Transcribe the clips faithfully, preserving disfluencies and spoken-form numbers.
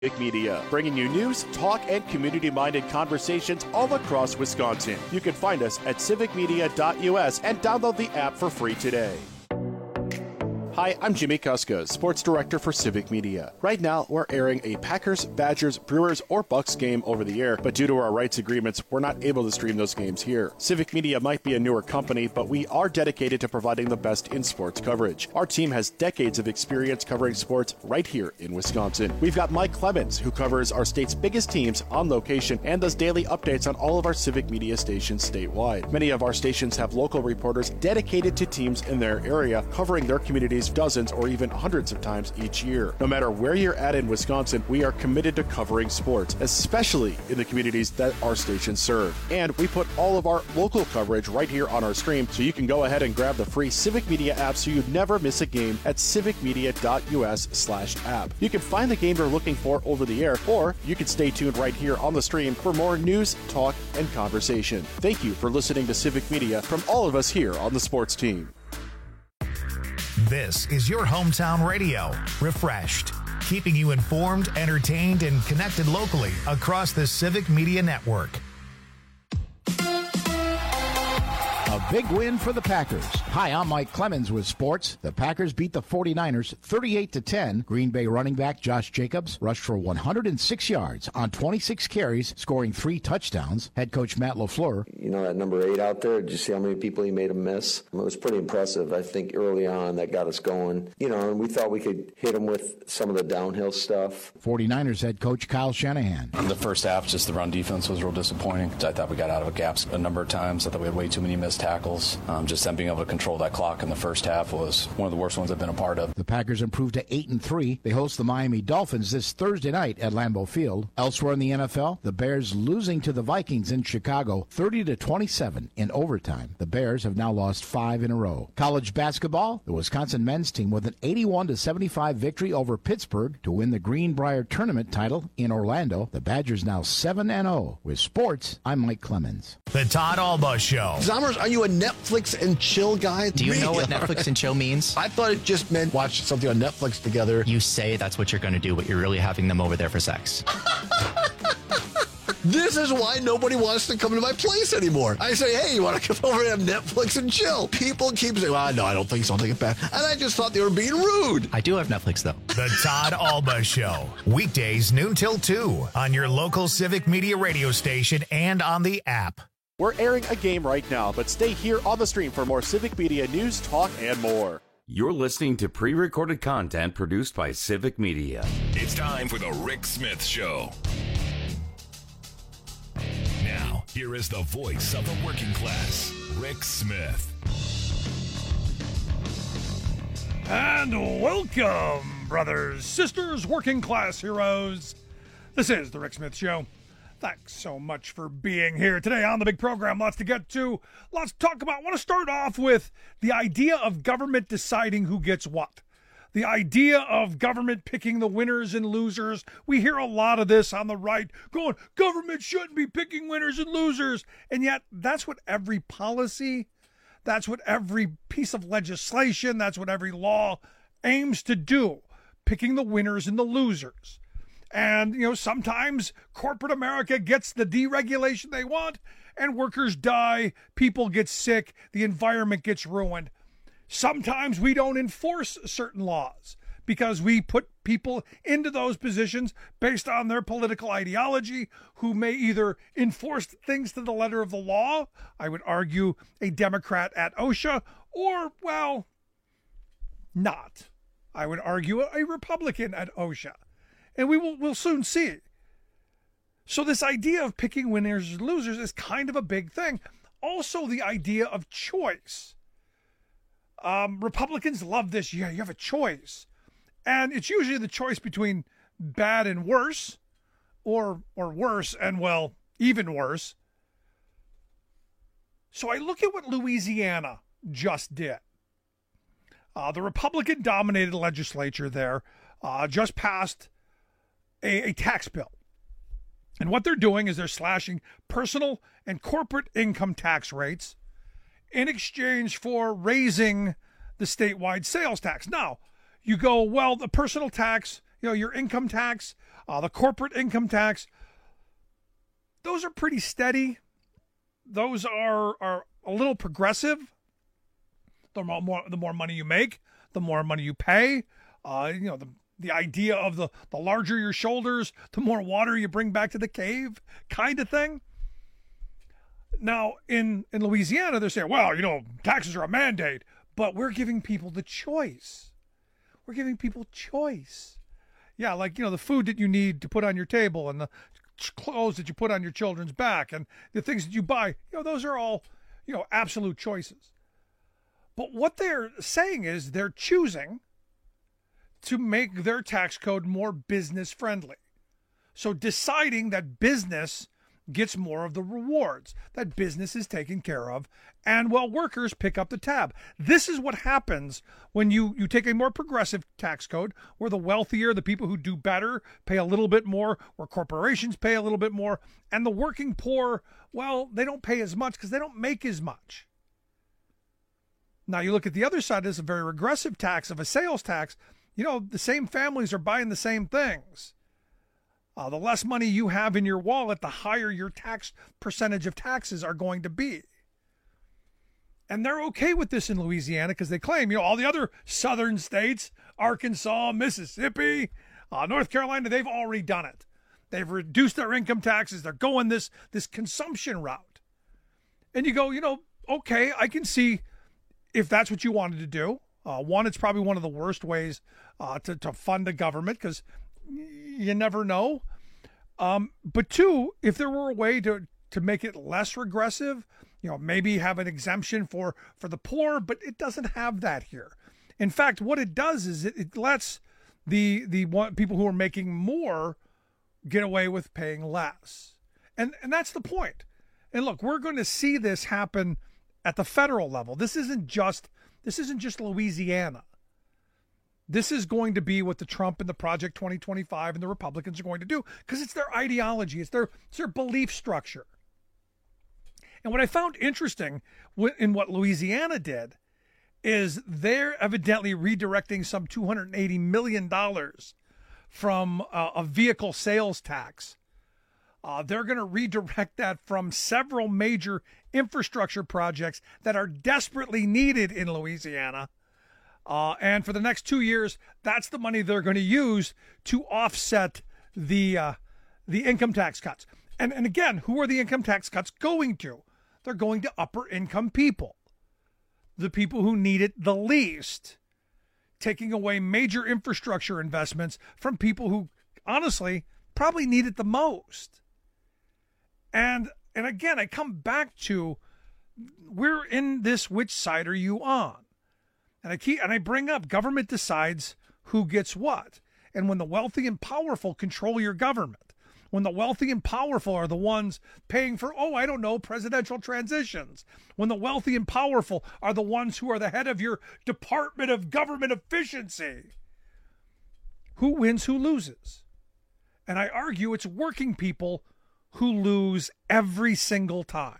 Civic Media, bringing you news, talk, and community-minded conversations all across Wisconsin. You can find us at civic media dot U S and download the app for free today. Hi, I'm Jimmy Kuska, Sports Director for Civic Media. Right now, we're airing a Packers, Badgers, Brewers, or Bucks game over the air, but due to our rights agreements, we're not able to stream those games here. Civic Media might be a newer company, but we are dedicated to providing the best in sports coverage. Our team has decades of experience covering sports right here in Wisconsin. We've got Mike Clemens, who covers our state's biggest teams on location and does daily updates on all of our Civic Media stations statewide. Many of our stations have local reporters dedicated to teams in their area, covering their communities dozens or even hundreds of times each year. No matter where you're at in Wisconsin, we are committed to covering sports, especially in the communities that our stations serve. And we put all of our local coverage right here on our stream, so you can go ahead and grab the free Civic Media app so you never miss a game at civic media dot U S slash app. You can find the game you're looking for over the air, or you can stay tuned right here on the stream for more news, talk, and conversation. Thank you for listening to Civic Media from all of us here on the sports team. This is your hometown radio, Refreshed, keeping you informed, entertained, and connected locally across the Civic Media Network. A big win for the Packers. Hi, I'm Mike Clemens with sports. The Packers beat the forty-niners thirty-eight to ten. Green Bay running back Josh Jacobs rushed for one hundred six yards on twenty-six carries, scoring three touchdowns. Head coach Matt LaFleur. You know that number eight out there? Did you see how many people he made him miss? It was pretty impressive. I think early on that got us going. You know, and we thought we could hit him with some of the downhill stuff. forty-niners head coach Kyle Shanahan. In the first half, just the run defense was real disappointing. I thought we got out of gaps a number of times. I thought we had way too many missed tackles. Um, just them being able to control that clock in the first half was one of the worst ones I've been a part of. The Packers improved to eight and three. They host the Miami Dolphins this Thursday night at Lambeau Field. Elsewhere in the N F L, the Bears losing to the Vikings in Chicago thirty to twenty-seven in overtime. The Bears have now lost five in a row. College basketball, the Wisconsin men's team with an eighty-one to seventy-five victory over Pittsburgh to win the Greenbrier Tournament title in Orlando. The Badgers now seven and oh. With sports, I'm Mike Clemens. The Todd Alba Show. Zommers, are you a Netflix and chill guy? Do you know what Netflix and chill means? I thought it just meant watch something on Netflix together. You say that's what you're going to do, but you're really having them over there for sex. This is why nobody wants to come to my place anymore. I say, hey, you want to come over and have Netflix and chill? People keep saying, well, no, I don't think so. I'll take it back. And I just thought they were being rude. I do have Netflix, though. The Todd Alba Show. Weekdays, noon till two on your local Civic Media radio station and on the app. We're airing a game right now, but stay here on the stream for more Civic Media news, talk, and more. You're listening to pre-recorded content produced by Civic Media. It's time for the Rick Smith Show. Now, here is the voice of the working class, Rick Smith. And welcome, brothers, sisters, working class heroes. This is the Rick Smith Show. Thanks so much for being here today on the big program. Lots to get to, lots to talk about. I want to start off with the idea of government deciding who gets what. The idea of government picking the winners and losers. We hear a lot of this on the right, going, government shouldn't be picking winners and losers. And yet, that's what every policy, that's what every piece of legislation, that's what every law aims to do, picking the winners and the losers. And, you know, sometimes corporate America gets the deregulation they want, and workers die, people get sick, the environment gets ruined. Sometimes we don't enforce certain laws because we put people into those positions based on their political ideology who may either enforce things to the letter of the law, I would argue a Democrat at OSHA, or, well, not. I would argue a Republican at OSHA. And we will we'll soon see. So this idea of picking winners and losers is kind of a big thing. Also, the idea of choice. Um, Republicans love this. Yeah, you have a choice. And it's usually the choice between bad and worse, or or worse and, well, even worse. So I look at what Louisiana just did. Uh, the Republican-dominated legislature there uh, just passed A, a tax bill. And what they're doing is they're slashing personal and corporate income tax rates in exchange for raising the statewide sales tax. Now, you go, well, the personal tax you know, your income tax, uh, the corporate income tax, those are pretty steady. Those are, are a little progressive. The more, the more money you make, the more money you pay. Uh, you know, the the idea of the, the larger your shoulders, the more water you bring back to the cave kind of thing. Now, in, in Louisiana, they're saying, well, you know, taxes are a mandate, but we're giving people the choice. We're giving people choice. Yeah, like, you know, the food that you need to put on your table and the clothes that you put on your children's back and the things that you buy, you know, those are all, you know, absolute choices. But what they're saying is they're choosing to make their tax code more business friendly. So deciding that business gets more of the rewards, that business is taken care of, and well, workers pick up the tab. This is what happens when you, you take a more progressive tax code where the wealthier, the people who do better, pay a little bit more, where corporations pay a little bit more, and the working poor, well, they don't pay as much because they don't make as much. Now, you look at the other side, it's a very regressive tax of a sales tax. You know, the same families are buying the same things. Uh, the less money you have in your wallet, the higher your tax percentage of taxes are going to be. And they're okay with this in Louisiana because they claim, you know, all the other southern states, Arkansas, Mississippi, uh, North Carolina, they've already done it. They've reduced their income taxes. They're going this, this consumption route. And you go, you know, okay, I can see if that's what you wanted to do. Uh, one, it's probably one of the worst ways uh, to, to fund the government because you never know. Um, but two, if there were a way to, to make it less regressive, you know, maybe have an exemption for, for the poor, but it doesn't have that here. In fact, what it does is it, it lets the the one, people who are making more get away with paying less. And, and that's the point. And look, we're going to see this happen at the federal level. This isn't just this isn't just Louisiana. This is going to be what the Trump and the Project twenty twenty-five and the Republicans are going to do because it's their ideology, it's their it's their belief structure. And what I found interesting in what Louisiana did is they're evidently redirecting some two hundred eighty million dollars from uh, a vehicle sales tax. Uh, they're going to redirect that from several major infrastructure projects that are desperately needed in Louisiana. Uh, and for the next two years, that's the money they're going to use to offset the uh, the income tax cuts. And, and again, who are the income tax cuts going to? They're going to upper income people, the people who need it the least, taking away major infrastructure investments from people who, honestly, probably need it the most. And and again, I come back to, we're in this, which side are you on? And I keep and I bring up government decides who gets what. And when the wealthy and powerful control your government, when the wealthy and powerful are the ones paying for, oh, I don't know, presidential transitions, when the wealthy and powerful are the ones who are the head of your Department of Government Efficiency, who wins, who loses? And I argue it's working people who lose every single time.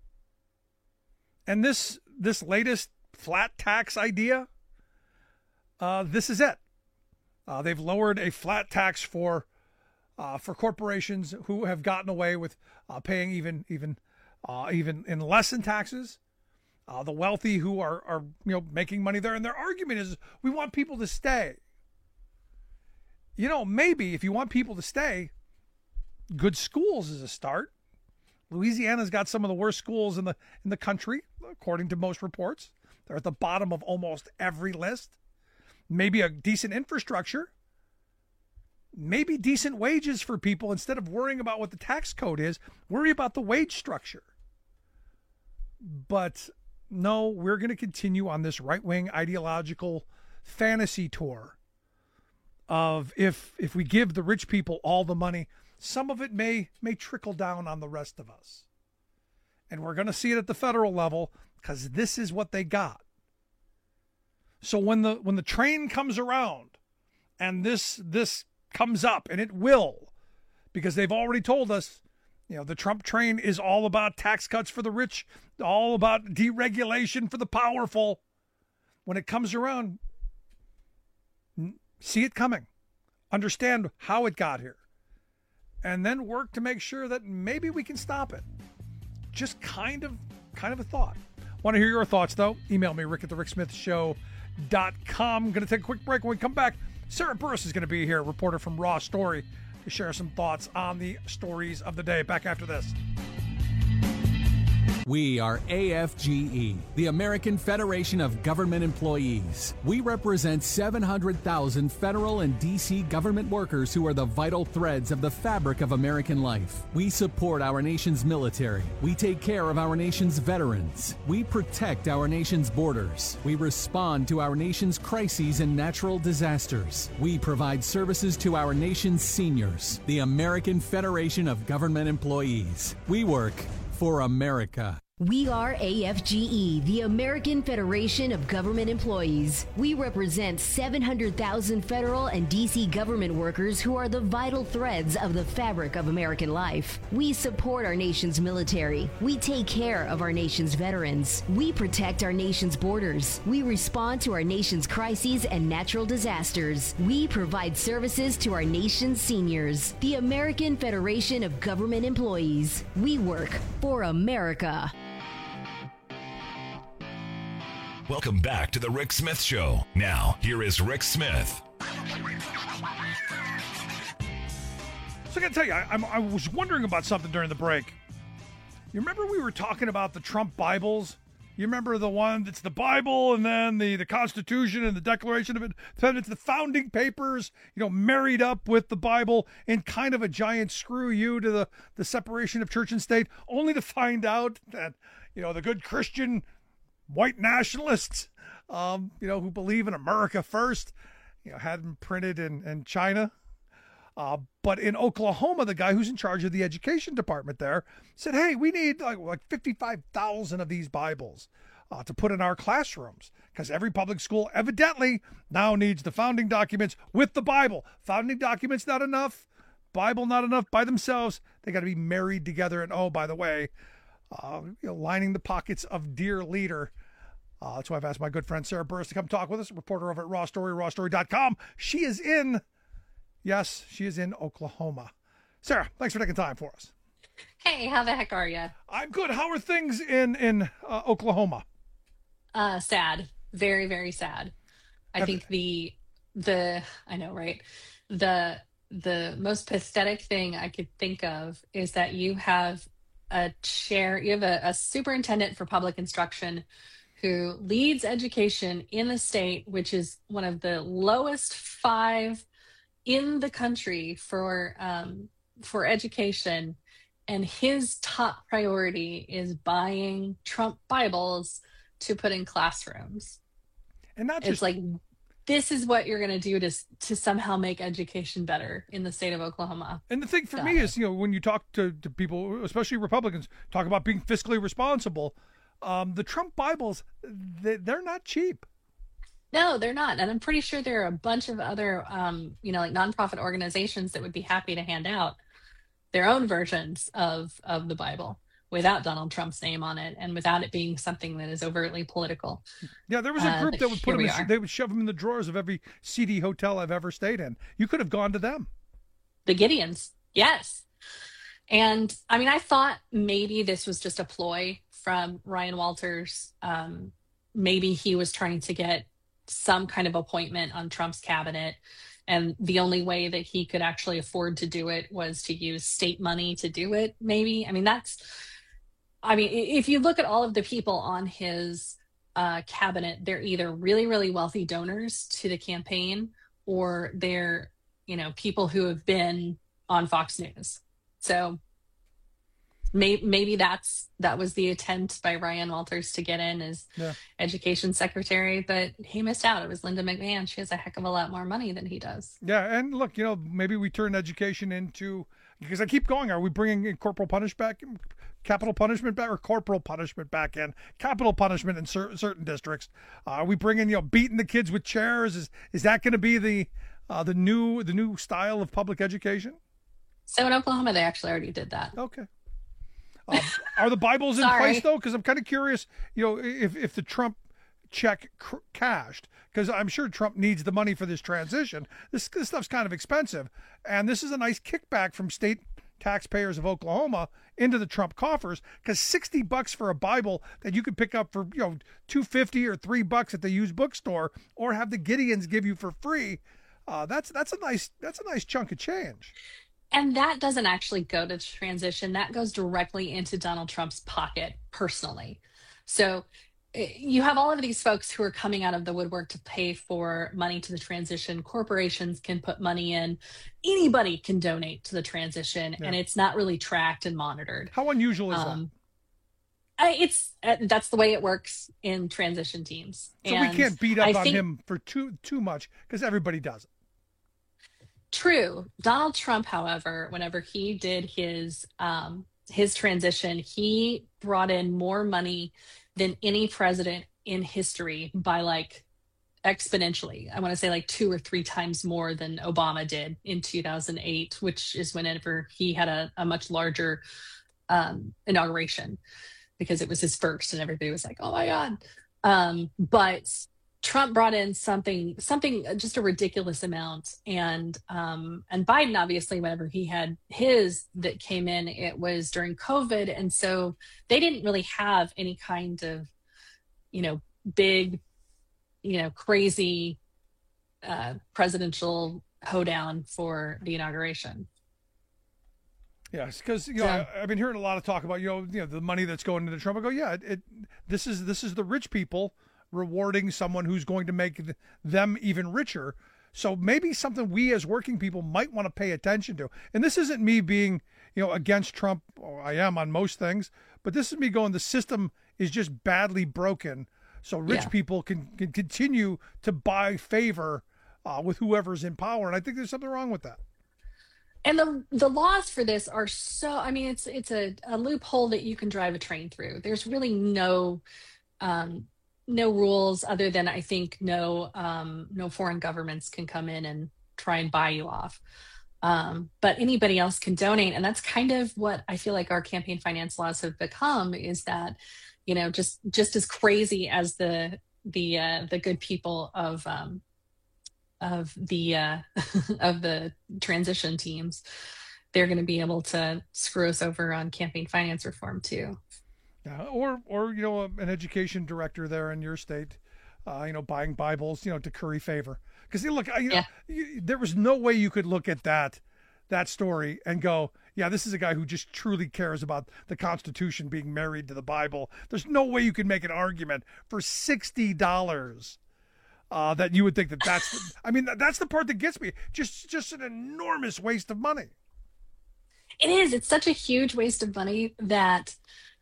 And this this latest flat tax idea, uh, this is it. Uh, they've lowered a flat tax for uh, for corporations who have gotten away with uh, paying even even uh, even in less in taxes. Uh, the wealthy who are are you know making money there, and their argument is we want people to stay. You know, maybe if you want people to stay, good schools is a start. Louisiana's got some of the worst schools in the in the country, according to most reports. They're at the bottom of almost every list. Maybe a decent infrastructure. Maybe decent wages for people. Instead of worrying about what the tax code is, worry about the wage structure. But no, we're going to continue on this right-wing ideological fantasy tour of if if we give the rich people all the money, some of it may may trickle down on the rest of us. And we're going to see it at the federal level because this is what they got. So when the when the train comes around and this this comes up, and it will, because they've already told us, you know, the Trump train is all about tax cuts for the rich, all about deregulation for the powerful. When it comes around, see it coming. understand how it got here, and then work to make sure that maybe we can stop it. Just kind of, kind of a thought. Want to hear your thoughts, though? Email me, rick at the rick smith show dot com. I'm going to take a quick break. When we come back, Sarah Burris is going to be here, reporter from Raw Story, to share some thoughts on the stories of the day. Back after this. We are A F G E, the American Federation of Government Employees. We represent seven hundred thousand federal and D C government workers who are the vital threads of the fabric of American life. We support our nation's military. We take care of our nation's veterans. We protect our nation's borders. We respond to our nation's crises and natural disasters. We provide services to our nation's seniors. The American Federation of Government Employees. We work for America. We are A F G E, the American Federation of Government Employees. We represent seven hundred thousand federal and D C government workers who are the vital threads of the fabric of American life. We support our nation's military. We take care of our nation's veterans. We protect our nation's borders. We respond to our nation's crises and natural disasters. We provide services to our nation's seniors. The American Federation of Government Employees. We work for America. Welcome back to the Rick Smith Show. Now, here is Rick Smith. So I got to tell you, I, I'm, I was wondering about something during the break. You remember we were talking about the Trump Bibles? You remember the one that's the Bible and then the, the Constitution and the Declaration of Independence, the founding papers, you know, married up with the Bible in kind of a giant screw you to the, the separation of church and state, only to find out that, you know, the good Christian white nationalists, um, you know, who believe in America first, you know, had them printed in, in China. Uh, but in Oklahoma, the guy who's in charge of the education department there said, hey, we need like, like fifty-five thousand of these Bibles uh, to put in our classrooms because every public school evidently now needs the founding documents with the Bible. Founding documents not enough. Bible not enough by themselves. They got to be married together. And oh, by the way, Uh, you know, lining the pockets of dear leader. Uh, that's why I've asked my good friend Sarah Burris to come talk with us, reporter over at Raw Story, raw story dot com. She is in, yes, she is in Oklahoma. Sarah, thanks for taking time for us. Hey, how the heck are you? I'm good. How are things in, in uh, Oklahoma? Uh, sad. Very, very sad. I Have, think the, the, I know, right? The, the most pathetic thing I could think of is that you have a chair, you have a, a superintendent for public instruction who leads education in the state, which is one of the lowest five in the country for um, for education. And his top priority is buying Trump Bibles to put in classrooms. And not just it's like, this is what you're going to do to to somehow make education better in the state of Oklahoma. And the thing for Got me it. is, you know, when you talk to, to people, especially Republicans, talk about being fiscally responsible, um, the Trump Bibles, they, they're not cheap. No, they're not. And I'm pretty sure there are a bunch of other, um, you know, like nonprofit organizations that would be happy to hand out their own versions of, of the Bible without Donald Trump's name on it and without it being something that is overtly political. Yeah, there was a group uh, that would put them, in, they would shove them in the drawers of every seedy hotel I've ever stayed in. You could have gone to them. The Gideons, yes. And I mean, I thought maybe this was just a ploy from Ryan Walters. Um, maybe he was trying to get some kind of appointment on Trump's cabinet. And the only way that he could actually afford to do it was to use state money to do it, maybe. I mean, that's, I mean, if you look at all of the people on his uh, cabinet, they're either really, really wealthy donors to the campaign or they're, you know, people who have been on Fox News. So may, maybe that's, that was the attempt by Ryan Walters to get in as yeah. education secretary, but he missed out. It was Linda McMahon. She has a heck of a lot more money than he does. Yeah. And look, you know, maybe we turn education into, because I keep going, are we bringing in corporal punishment back, capital punishment back, or corporal punishment back in? Capital punishment in cer- certain districts. Uh, are we bringing, you know, beating the kids with chairs? Is is that going to be the uh, the new the new style of public education? So in Oklahoma, they actually already did that. Okay. Um, are the Bibles in place though? Because I'm kind of curious, you know, if if the Trump check cr- cashed, because I'm sure Trump needs the money for this transition. This, this stuff's kind of expensive, and this is a nice kickback from state taxpayers of Oklahoma into the Trump coffers, because sixty bucks for a Bible that you could pick up for, you know, two fifty or three bucks at the used bookstore, or have the Gideons give you for free. Uh, that's that's a nice that's a nice chunk of change. And that doesn't actually go to transition. That goes directly into Donald Trump's pocket personally. So you have all of these folks who are coming out of the woodwork to pay for money to the transition. Corporations can put money in. Anybody can donate to the transition, yeah. and it's not really tracked and monitored. How unusual is um, that? I, it's uh, that's the way it works in transition teams. So and we can't beat up I on think, him for too too much, because everybody does it. True. Donald Trump, however, whenever he did his um, his transition, he brought in more money than any president in history by like exponentially. I want to say like two or three times more than Obama did in two thousand eight, which is whenever he had a, a much larger um, inauguration, because it was his first and everybody was like, oh my God. Um, but Trump brought in something, something just a ridiculous amount. And, um, and Biden, obviously, whenever he had his that came in, it was during COVID. And so they didn't really have any kind of, you know, big, you know, crazy uh, presidential hoedown for the inauguration. Yes, because you know Yeah. I, I've been hearing a lot of talk about you know you know the money that's going into Trump. I go, yeah, it, it this is this is the rich people rewarding someone who's going to make th- them even richer. So maybe something we as working people might want to pay attention to. And this isn't me being you know against Trump. Or I am on most things, but this is me going, the system is just badly broken. So rich Yeah. people can, can continue to buy favor uh, with whoever's in power. And I think there's something wrong with that. And the the laws for this are so, I mean, it's it's a, a loophole that you can drive a train through. There's really no um, no rules other than, I think, no um, no foreign governments can come in and try and buy you off. Um, but anybody else can donate. And that's kind of what I feel like our campaign finance laws have become, is that, you know, just just as crazy as the the uh, the good people of um, of the uh, of the transition teams, they're going to be able to screw us over on campaign finance reform too. Yeah, or or you know an education director there in your state, uh, you know, buying Bibles, you know, to curry favor. Because you look, you know, Yeah. you, there was no way you could look at that that story and go, yeah, this is a guy who just truly cares about the Constitution being married to the Bible. There's no way you could make an argument for sixty dollars. Uh, that you would think that that's, I mean, that, that's the part that gets me. Just, just an enormous waste of money. It is. It's such a huge waste of money that,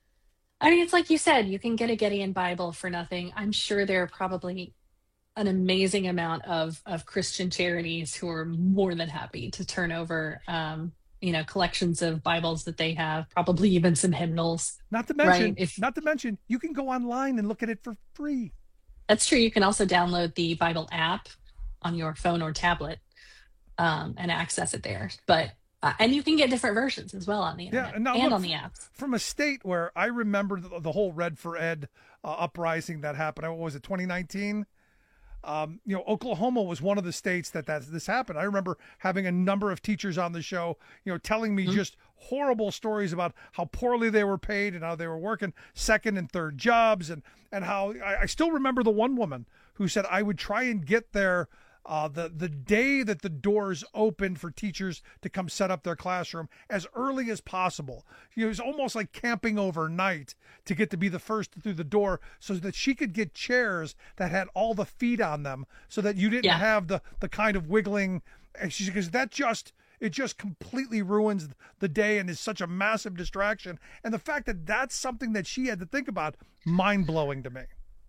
I mean, it's like you said, you can get a Gideon Bible for nothing. I'm sure there are probably an amazing amount of, of Christian charities who are more than happy to turn over, um, you know, collections of Bibles that they have, probably even some hymnals. Not to mention, right? If, not to mention, you can go online and look at it for free. That's true. You can also download the Bible app on your phone or tablet um, and access it there. But uh, and you can get different versions as well on the internet Yeah, and, now and look, on the apps. From a state where I remember the, the whole Red for Ed uh, uprising that happened. What was it, twenty nineteen? Um, you know, Oklahoma was one of the states that, that this happened. I remember having a number of teachers on the show, you know, telling me mm-hmm. just horrible stories about how poorly they were paid and how they were working second and third jobs. And, and how I, I still remember the one woman who said, I would try and get there uh, the, the day that the doors opened for teachers to come set up their classroom as early as possible. You know, it was almost like camping overnight to get to be the first through the door so that she could get chairs that had all the feet on them so that you didn't Yeah. have the, the kind of wiggling. And she because that just, it just completely ruins the day and is such a massive distraction. And the fact that that's something that she had to think about, mind blowing to me.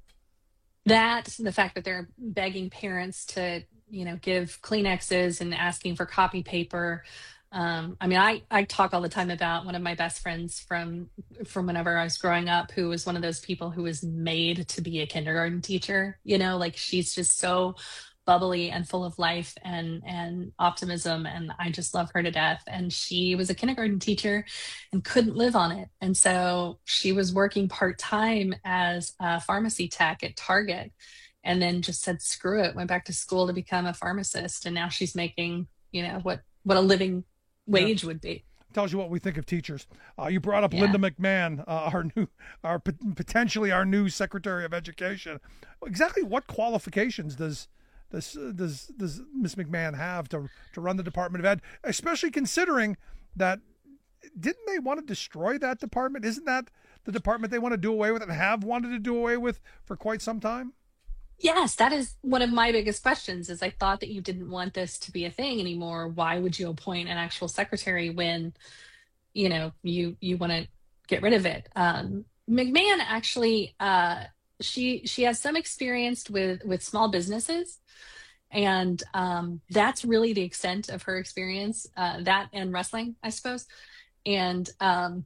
That, the fact that they're begging parents to, you know, give Kleenexes and asking for copy paper. Um, I mean, I, I talk all the time about one of my best friends from from whenever I was growing up, who was one of those people who was made to be a kindergarten teacher. You know, like she's just so bubbly and full of life and and optimism, and I just love her to death. And she was a kindergarten teacher and couldn't live on it, and so she was working part-time as a pharmacy tech at Target, and then just said screw it, went back to school to become a pharmacist, and now she's making, you know, what what a living wage yeah. would be. Tells you what we think of teachers. Uh, you brought up yeah. Linda McMahon, uh, our new, our potentially our new Secretary of Education. Exactly what qualifications does does does does Miss McMahon have to to run the Department of Ed? Especially considering that, didn't they want to destroy that department? Isn't that the department they want to do away with and have wanted to do away with for quite some time? Yes, that is one of my biggest questions. Is I thought that you didn't want this to be a thing anymore. Why would you appoint an actual secretary when, you know, you you want to get rid of it? Um, McMahon actually, uh, she she has some experience with with small businesses, and um, that's really the extent of her experience. Uh, that and wrestling, I suppose, and um,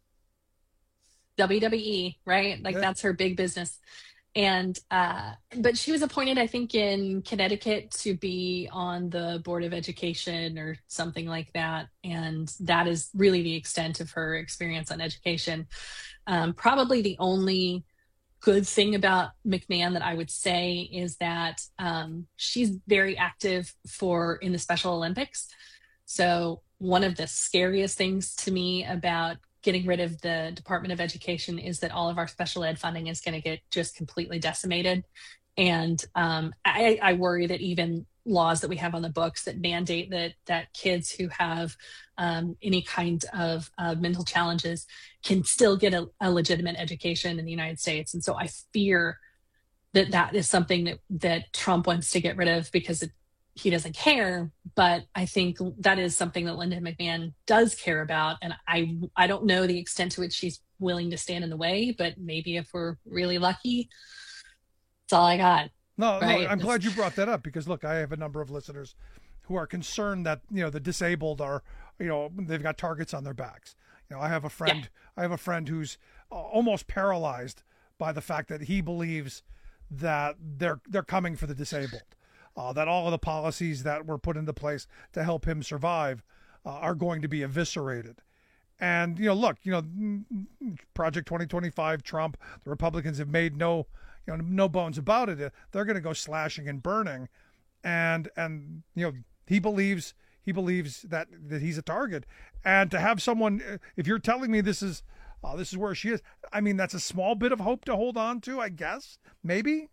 W W E, right? Like yeah. that's her big business. And, uh, but she was appointed, I think, in Connecticut to be on the Board of Education or something like that. And that is really the extent of her experience on education. Um, probably the only good thing about McMahon that I would say is that um, she's very active for in the Special Olympics. So one of the scariest things to me about getting rid of the Department of Education is that all of our special ed funding is going to get just completely decimated. And um, I, I worry that even laws that we have on the books that mandate that that kids who have um, any kind of uh, mental challenges can still get a, a legitimate education in the United States. And so I fear that that is something that, that Trump wants to get rid of because it, he doesn't care, but I think that is something that Linda McMahon does care about. And I I don't know the extent to which she's willing to stand in the way, but maybe if we're really lucky, that's all I got. No, right? no, I'm glad you brought that up because look, I have a number of listeners who are concerned that, you know, the disabled are, you know, they've got targets on their backs. You know, I have a friend, yeah. I have a friend who's almost paralyzed by the fact that he believes that they're they're coming for the disabled. Uh, that all of the policies that were put into place to help him survive uh, are going to be eviscerated. And, you know, look, you know, Project twenty twenty-five, Trump, the Republicans have made no, you know, no bones about it. They're going to go slashing and burning. And, and, you know, he believes, he believes that, that he's a target. And to have someone, if you're telling me this is, uh, this is where she is, I mean, that's a small bit of hope to hold on to, I guess, maybe.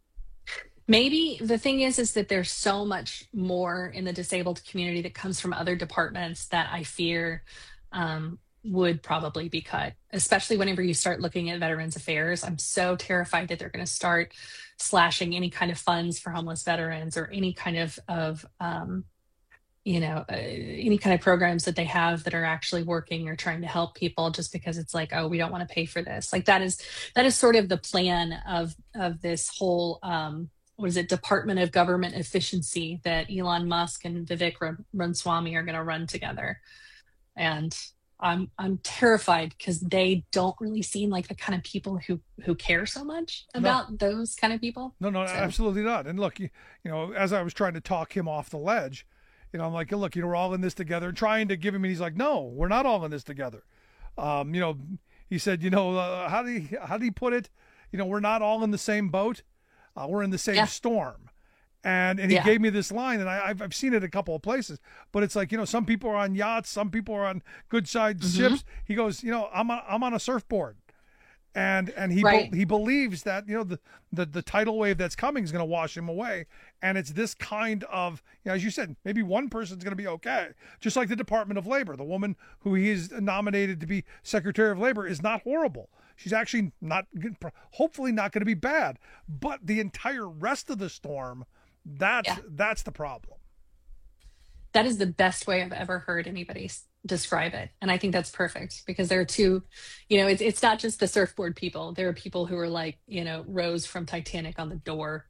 Maybe the thing is, is that there's so much more in the disabled community that comes from other departments that I fear um, would probably be cut, especially whenever you start looking at Veterans Affairs. I'm so terrified that they're going to start slashing any kind of funds for homeless veterans or any kind of, of um, you know, uh, any kind of programs that they have that are actually working or trying to help people just because it's like, oh, we don't want to pay for this. Like that is, that is sort of the plan of, of this whole, um, what is it, Department of Government Efficiency that Elon Musk and Vivek Ramaswamy are going to run together. And I'm I'm terrified because they don't really seem like the kind of people who, who care so much about no. those kind of people. No, no, so. Absolutely not. And look, you, you know, as I was trying to talk him off the ledge, you know, I'm like, look, you know, we're all in this together, trying to give him, and he's like, no, we're not all in this together. Um, you know, he said, you know, uh, how do he, how do he put it? You know, we're not all in the same boat. Uh, we're in the same yeah. storm. And and he yeah. gave me this line, and I, I've, I've seen it a couple of places, but it's like, you know, some people are on yachts, some people are on good side mm-hmm. ships. He goes, you know, I'm on, I'm on a surfboard. And and he right. be, he believes that, you know, the, the, the tidal wave that's coming is going to wash him away. And it's this kind of, you know, as you said, maybe one person's going to be okay. Just like the Department of Labor. The woman who he is nominated to be Secretary of Labor is not horrible. She's actually not, hopefully not going to be bad. But the entire rest of the storm, that's, yeah. that's the problem. That is the best way I've ever heard anybody describe it. And I think that's perfect because there are two, you know, it's, it's not just the surfboard people. There are people who are like, you know, Rose from Titanic on the door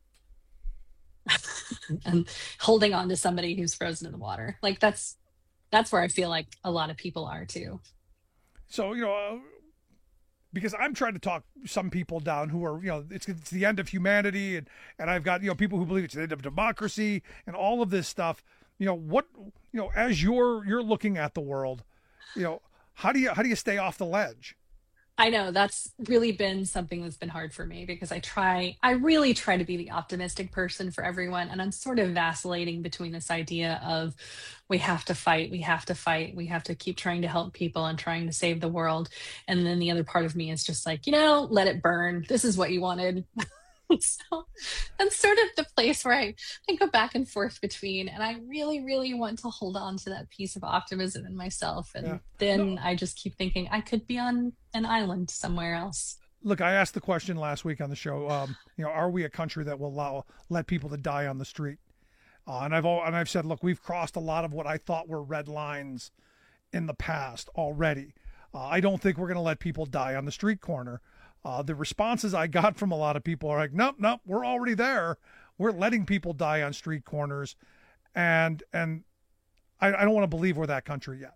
and holding on to somebody who's frozen in the water. Like that's, that's where I feel like a lot of people are too. So, you know, uh, because I'm trying to talk some people down who are, you know, it's, it's the end of humanity, and, and I've got, you know, people who believe it's the end of democracy and all of this stuff. You know, what, you know, as you're you're looking at the world, you know, how do you how do you stay off the ledge? I know that's really been something that's been hard for me, because I try, I really try to be the optimistic person for everyone. And I'm sort of vacillating between this idea of we have to fight, we have to fight, we have to keep trying to help people and trying to save the world. And then the other part of me is just like, you know, let it burn. This is what you wanted. So that's sort of the place where I, I go back and forth between, and I really, really want to hold on to that piece of optimism in myself. And yeah. then no. I just keep thinking I could be on an island somewhere else. Look, I asked the question last week on the show, um, you know, are we a country that will allow, let people to die on the street? Uh, and I've all, and I've said, look, we've crossed a lot of what I thought were red lines in the past already. Uh, I don't think we're going to let people die on the street corner. Uh, the responses I got from a lot of people are like, nope, nope, we're already there. We're letting people die on street corners. And and I, I don't want to believe we're that country yet.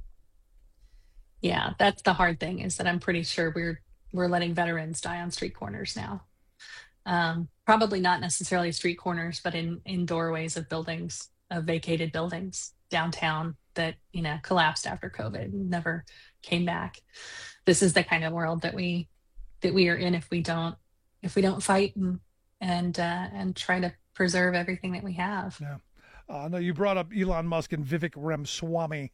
Yeah, that's the hard thing, is that I'm pretty sure we're we're letting veterans die on street corners now. Um, probably not necessarily street corners, but in, in doorways of buildings, of vacated buildings downtown that, you know, collapsed after COVID and never came back. This is the kind of world that we that we are in if we don't if we don't fight and and uh, and try to preserve everything that we have. Yeah. Uh, no, you brought up Elon Musk and Vivek Ramaswamy.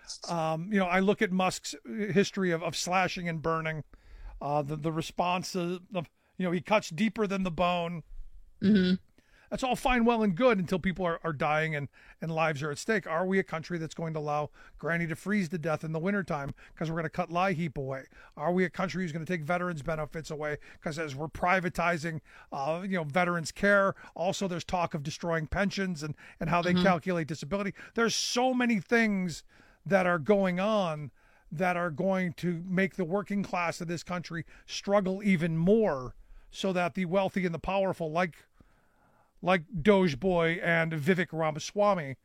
Um, you know, I look at Musk's history of, of slashing and burning. Uh, the the response of, of you know, he cuts deeper than the bone. Mm-hmm. That's all fine, well, and good until people are, are dying and, and lives are at stake. Are we a country that's going to allow Granny to freeze to death in the wintertime because we're going to cut LIHEAP away? Are we a country who's going to take veterans' benefits away because as we're privatizing, uh, you know, veterans' care? Also, there's talk of destroying pensions and, and how they mm-hmm. calculate disability. There's so many things that are going on that are going to make the working class of this country struggle even more, so that the wealthy and the powerful, like like Doge Boy and Vivek Ramaswamy,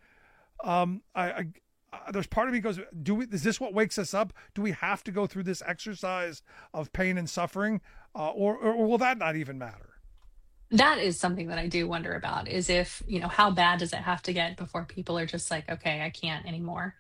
um, I, I, I, there's part of me goes, do we, is this what wakes us up? Do we have to go through this exercise of pain and suffering, uh, or, or will that not even matter? That is something that I do wonder about, is if, you know, how bad does it have to get before people are just like, okay, I can't anymore.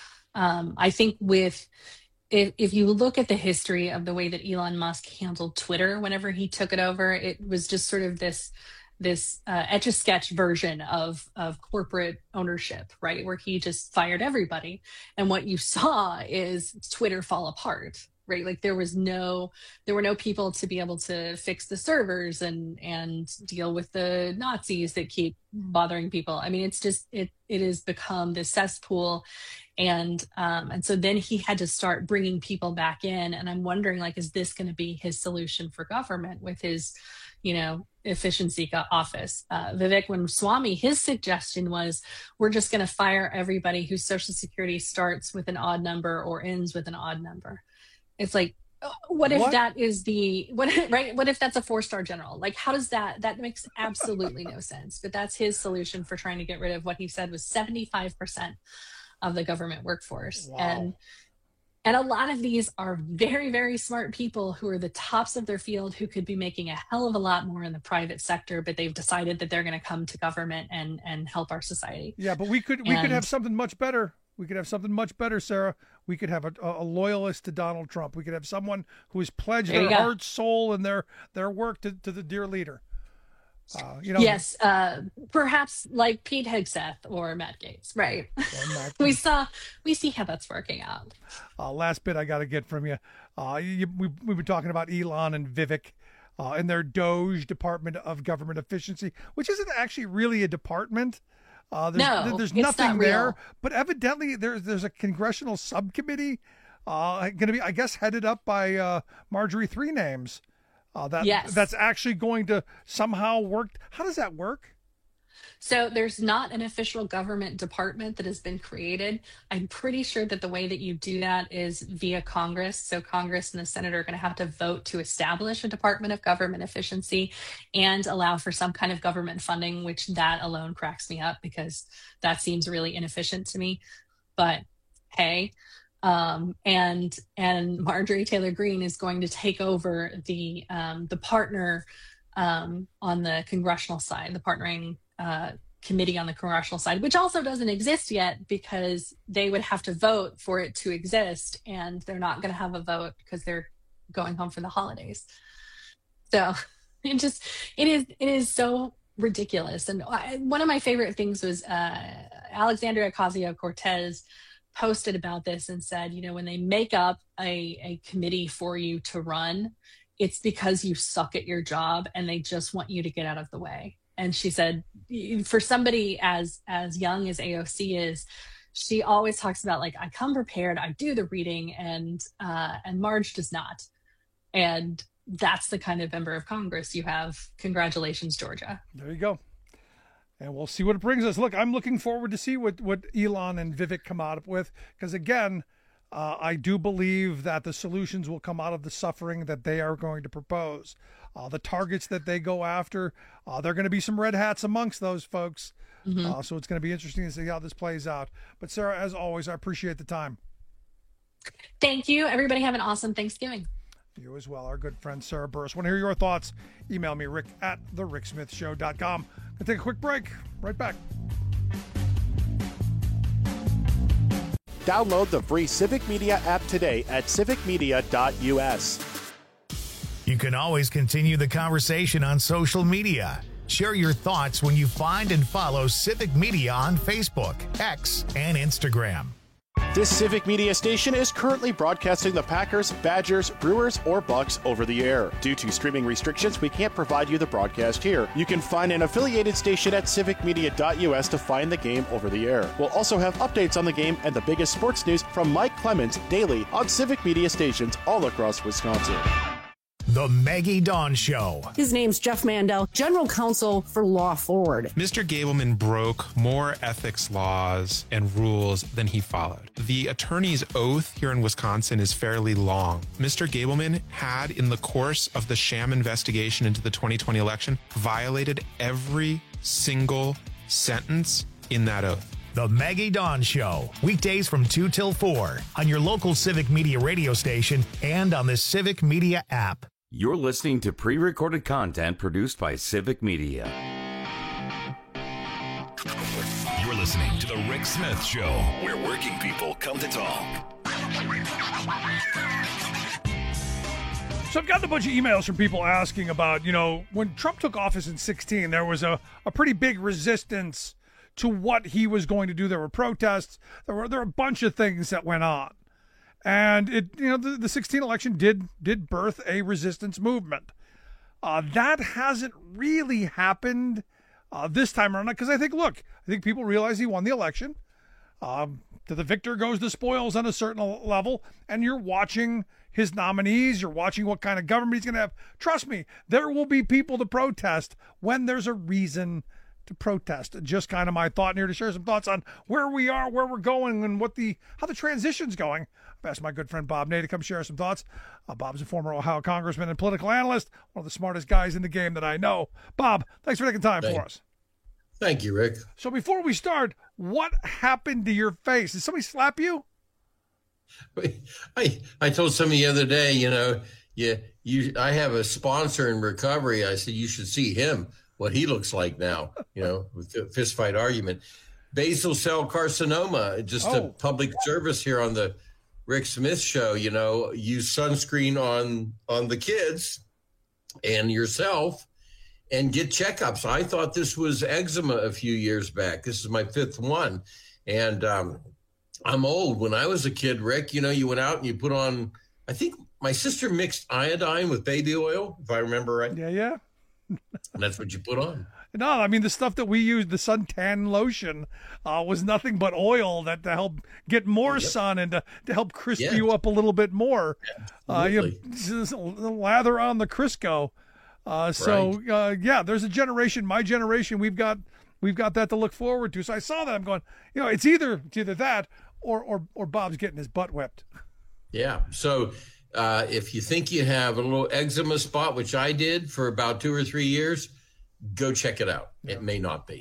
Um, I think with, if, if you look at the history of the way that Elon Musk handled Twitter whenever he took it over, it was just sort of this this uh, etch-a-sketch version of of corporate ownership, right? Where he just fired everybody. And what you saw is Twitter fall apart, right? Like there was no, there were no people to be able to fix the servers and and deal with the Nazis that keep bothering people. I mean, it's just, it it has become this cesspool. And um, and so then he had to start bringing people back in. And I'm wondering, like, is this going to be his solution for government with his, you know, efficiency office? Uh, Vivek Ramaswamy, his suggestion was, we're just going to fire everybody whose social security starts with an odd number or ends with an odd number. It's like, what if what? that is the, what, right? What if that's a four-star general? Like, how does that, that makes absolutely no sense. But that's his solution for trying to get rid of what he said was seventy-five percent of the government workforce. Wow. And And a lot of these are very, very smart people who are the tops of their field, who could be making a hell of a lot more in the private sector, but they've decided that they're going to come to government and and help our society. Yeah, but we could we and, could have something much better. We could have something much better, Sarah. We could have a, a loyalist to Donald Trump. We could have someone who has pledged their go. heart, soul, and their their work to, to the dear leader. Uh, you know, yes, uh, perhaps like Pete Hegseth or Matt Gaetz, right? Matt we saw, we see how that's working out. Uh, last bit I got to get from you. Uh, you we, we've been talking about Elon and Vivek uh, and their Doge, Department of Government Efficiency, which isn't actually really a department. Uh, there's, no, there's it's nothing not there, real. But evidently there's there's a congressional subcommittee uh, going to be, I guess, headed up by uh, Marjorie Three Names. Uh, that yes. That's actually going to somehow work. How does that work? So there's not an official government department that has been created. I'm pretty sure that the way that you do that is via Congress. So Congress and the Senate are going to have to vote to establish a Department of Government Efficiency and allow for some kind of government funding, which that alone cracks me up because that seems really inefficient to me. But hey, Um, and and Marjorie Taylor Greene is going to take over the um, the partner um, on the congressional side, the partnering uh, committee on the congressional side, which also doesn't exist yet because they would have to vote for it to exist, and they're not going to have a vote because they're going home for the holidays. So it just it is it is so ridiculous. And I, one of my favorite things was uh, Alexandria Ocasio-Cortez posted about this and said, you know, when they make up a, a committee for you to run, it's because you suck at your job and they just want you to get out of the way. And she said, for somebody as as young as A O C is, she always talks about, like, I come prepared, I do the reading, and uh, and Marge does not. And that's the kind of member of Congress you have. Congratulations, Georgia. There you go. And we'll see what it brings us. Look, I'm looking forward to see what, what Elon and Vivek come out with, because, again, uh, I do believe that the solutions will come out of the suffering that they are going to propose. Uh, the targets that they go after, uh, there are going to be some red hats amongst those folks. Mm-hmm. Uh, so it's going to be interesting to see how this plays out. But, Sarah, as always, I appreciate the time. Thank you. Everybody have an awesome Thanksgiving. You as well, our good friend Sarah Burris. Want to hear your thoughts? Email me, Rick at the rick smith show dot com. Gonna take a quick break. Right back. Download the free Civic Media app today at civic media dot u s. You can always continue the conversation on social media. Share your thoughts when you find and follow Civic Media on Facebook, X, and Instagram. This Civic Media station is currently broadcasting the Packers, Badgers, Brewers, or Bucks over the air. Due to streaming restrictions, we can't provide you the broadcast here. You can find an affiliated station at civic media dot u s to find the game over the air. We'll also have updates on the game and the biggest sports news from Mike Clemens daily on Civic Media stations all across Wisconsin. The Maggie Dawn Show. His name's Jeff Mandel, General Counsel for Law Forward. Mister Gableman broke more ethics laws and rules than he followed. The attorney's oath here in Wisconsin is fairly long. Mister Gableman had, in the course of the sham investigation into the twenty twenty election, violated every single sentence in that oath. The Maggie Dawn Show, weekdays from two till four on your local Civic Media radio station and on the Civic Media app. You're listening to pre-recorded content produced by Civic Media. You're listening to The Rick Smith Show, where working people come to talk. So I've gotten a bunch of emails from people asking about, you know, when Trump took office in sixteen, there was a, a pretty big resistance to what he was going to do. There were protests. There were there were a bunch of things that went on. And it, you know, the, the sixteen election did did birth a resistance movement. Uh, that hasn't really happened uh, this time around, because I think, look, I think people realize he won the election. Um, to the victor goes the spoils on a certain level, and you're watching his nominees. You're watching what kind of government he's going to have. Trust me, there will be people to protest when there's a reason to protest. Just kind of my thought in here to share some thoughts on where we are, where we're going, and what the how the transition's going. I've asked my good friend Bob Ney to come share some thoughts. Uh, Bob's a former Ohio congressman and political analyst, one of the smartest guys in the game that I know. Bob, thanks for taking time Thank, for us. Thank you, Rick. So before we start, what happened to your face? Did somebody slap you? I I told somebody the other day, you know, yeah, you. I have a sponsor in recovery. I said you should see him. What he looks like now, you know, with the fist fight argument. Basal cell carcinoma, just oh. a public service here on the Rick Smith Show, you know, use sunscreen on on the kids and yourself and get checkups. I thought this was eczema a few years back. This is my fifth one. And um, I'm old. When I was a kid, Rick, you know, you went out and you put on, I think my sister mixed iodine with baby oil, if I remember right. Yeah, yeah. And that's what you put on. No, I mean, the stuff that we used, the suntan lotion, uh, was nothing but oil that to help get more yep. sun and to, to help crisp yeah. you up a little bit more. Uh, you know, lather on the Crisco. Uh, so, right. uh, yeah, there's a generation, my generation, we've got we've got that to look forward to. So I saw that. I'm going, you know, it's either it's either that or or or Bob's getting his butt whipped. Yeah. So uh, if you think you have a little eczema spot, which I did for about two or three years, go check it out. Yeah. It may not be.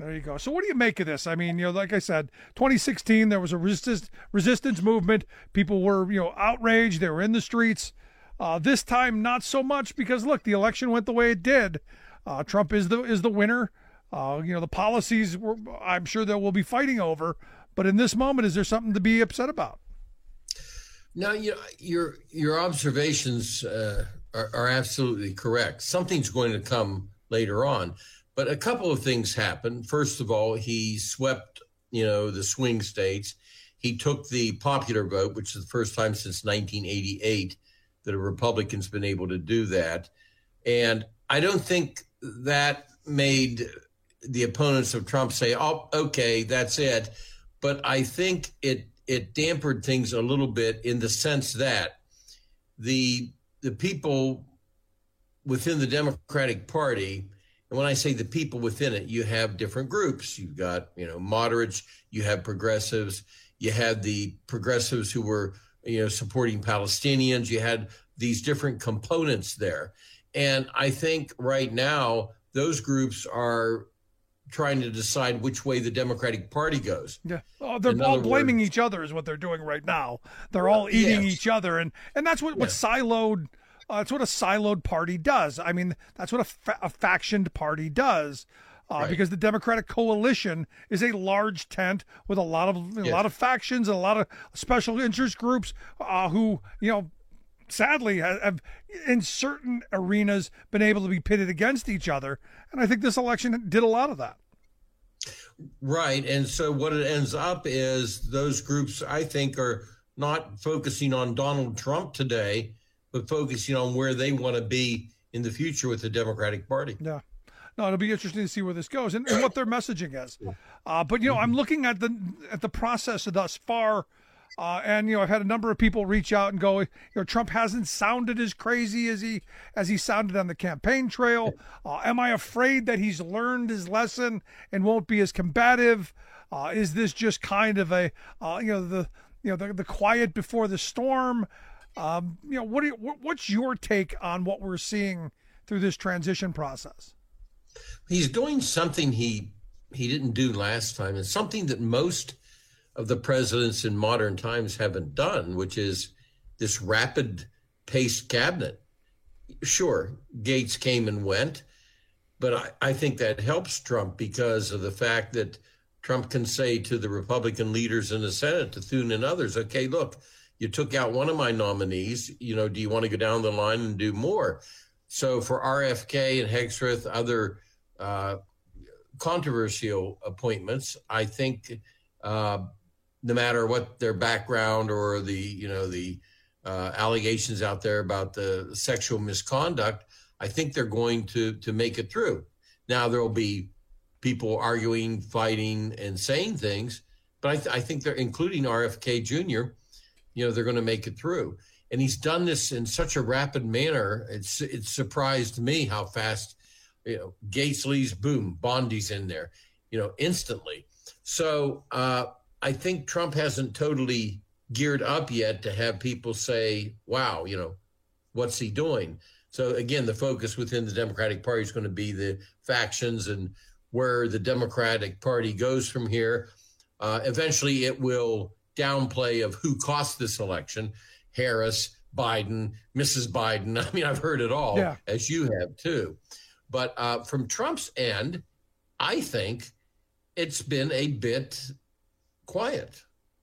There you go. So what do you make of this? I mean, you know, like I said, twenty sixteen, there was a resist, resistance movement. People were, you know, outraged. They were in the streets. Uh, this time, not so much because, look, the election went the way it did. Uh, Trump is the is the winner. Uh, you know, the policies, were, I'm sure that we'll be fighting over. But in this moment, is there something to be upset about? No, you know, your your observations uh, are, are absolutely correct. Something's going to come later on. But a couple of things happened. First of all, he swept, you know, the swing states. He took the popular vote, which is the first time since nineteen eighty-eight that a Republican's been able to do that. And I don't think that made the opponents of Trump say, oh, okay, that's it. But I think it it dampened things a little bit in the sense that the the people within the Democratic Party, and when I say the people within it, you have different groups. You've got, you know, moderates, you have progressives, you had the progressives who were, you know, supporting Palestinians. You had these different components there. And I think right now those groups are trying to decide which way the Democratic Party goes. Yeah. Oh, they're all blaming words, each other is what they're doing right now. They're all eating yes. each other. And, and that's what, what yes. siloed, uh, that's what a siloed party does. I mean, that's what a, fa- a factioned party does. Uh, right. Because the Democratic coalition is a large tent with a lot of a yes. lot of factions and a lot of special interest groups uh, who, you know, sadly have, have in certain arenas been able to be pitted against each other. And I think this election did a lot of that. Right. And so what it ends up is those groups, I think, are not focusing on Donald Trump today, but focusing on where they want to be in the future with the Democratic Party. Yeah. No, it'll be interesting to see where this goes and, and what their messaging is. Uh, but, you know, I'm looking at the at the process thus far. Uh, and, you know, I've had a number of people reach out and go, you know, Trump hasn't sounded as crazy as he as he sounded on the campaign trail. Uh, am I afraid that he's learned his lesson and won't be as combative? Uh, is this just kind of a, uh, you know, the you know the, the quiet before the storm? Um, you know, what do you, what's your take on what we're seeing through this transition process? He's doing something he he didn't do last time, and something that most of the presidents in modern times haven't done, which is this rapid paced cabinet. Sure, Gates came and went, but I, I think that helps Trump because of the fact that Trump can say to the Republican leaders in the Senate, to Thune and others, okay, look, you took out one of my nominees, you know, do you want to go down the line and do more? So for R F K and Hexrith, other uh, controversial appointments, I think uh, no matter what their background or the, you know, the uh, allegations out there about the sexual misconduct, I think they're going to to make it through. Now, there will be people arguing, fighting, and saying things, but I, th- I think they're, including R F K Junior, you know, they're going to make it through. And he's done this in such a rapid manner. It's it surprised me how fast, you know, Gates leaves, boom, Bondi's in there, you know, instantly. So uh, I think Trump hasn't totally geared up yet to have people say, wow, you know, what's he doing? So again, the focus within the Democratic Party is going to be the factions and where the Democratic Party goes from here. Uh, eventually, it will downplay of who cost this election. Harris, Biden, Missus Biden. I mean, I've heard it all, yeah. as you have too. But uh, from Trump's end, I think it's been a bit quiet.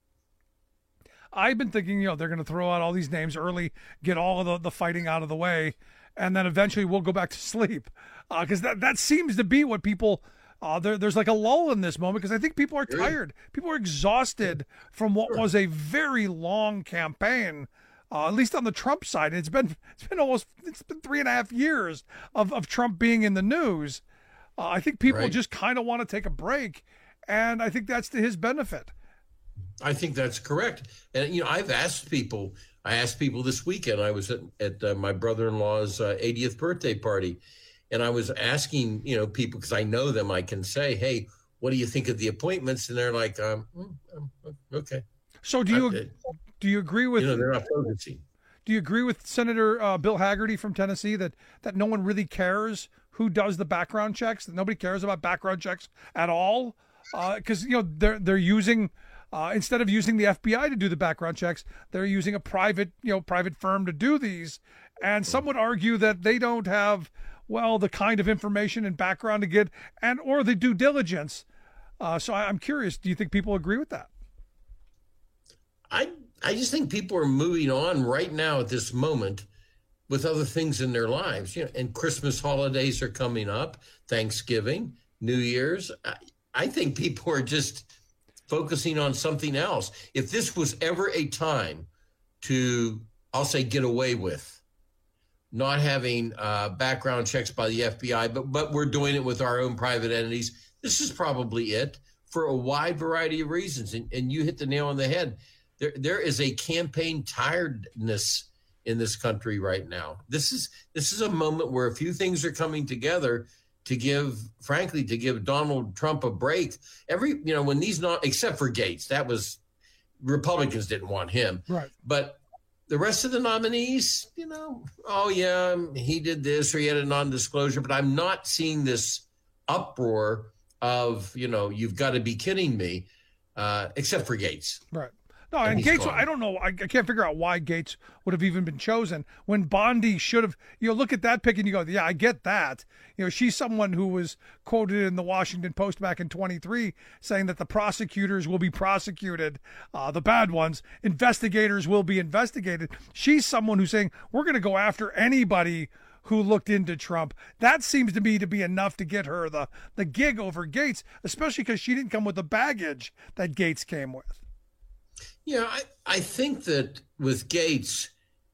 I've been thinking, you know, they're going to throw out all these names early, get all of the, the fighting out of the way, and then eventually we'll go back to sleep. Because uh, that, that seems to be what people, uh, there, there's like a lull in this moment because I think people are tired. People are exhausted from what was a very long campaign. Uh, at least on the Trump side, it's been it's been almost it's been three and a half years of, of Trump being in the news. Uh, I think people right. just kind of want to take a break, and I think that's to his benefit. I think that's correct. And you know, I've asked people. I asked people this weekend. I was at, at uh, my brother-in-law's uh, eightieth birthday party, and I was asking you know people because I know them. I can say, "Hey, what do you think of the appointments?" And they're like, um, mm, um "Okay." So do you? Do you agree with? You know, they're not focusing. do you agree with Senator uh, Bill Hagerty from Tennessee that that no one really cares who does the background checks? That nobody cares about background checks at all? Because uh, you know they're they're using uh, instead of using the F B I to do the background checks, they're using a private you know private firm to do these. And some would argue that they don't have well the kind of information and background to get and or the due diligence. Uh, so I, I'm curious, do you think people agree with that? I I just think people are moving on right now at this moment with other things in their lives. You know, and Christmas holidays are coming up, Thanksgiving, New Year's. I, I think people are just focusing on something else. If this was ever a time to, I'll say, get away with not having uh, background checks by the F B I, but but we're doing it with our own private entities, this is probably it for a wide variety of reasons. And, and you hit the nail on the head. There, there is a campaign tiredness in this country right now. This is this is a moment where a few things are coming together to give, frankly, to give Donald Trump a break. Every, you know, when these not, except for Gates, that was, Republicans didn't want him. Right. But the rest of the nominees, you know, oh yeah, he did this or he had a non-disclosure, but I'm not seeing this uproar of, you know, you've got to be kidding me, uh, except for Gates. Right. No, and, and Gates, gone. I don't know. I, I can't figure out why Gates would have even been chosen when Bondi should have, you know, look at that pick and you go, yeah, I get that. You know, she's someone who was quoted in the Washington Post back in twenty-three saying that the prosecutors will be prosecuted, uh, the bad ones, investigators will be investigated. She's someone who's saying, we're going to go after anybody who looked into Trump. That seems to me to be enough to get her the, the gig over Gates, especially because she didn't come with the baggage that Gates came with. Yeah, I, I think that with Gates,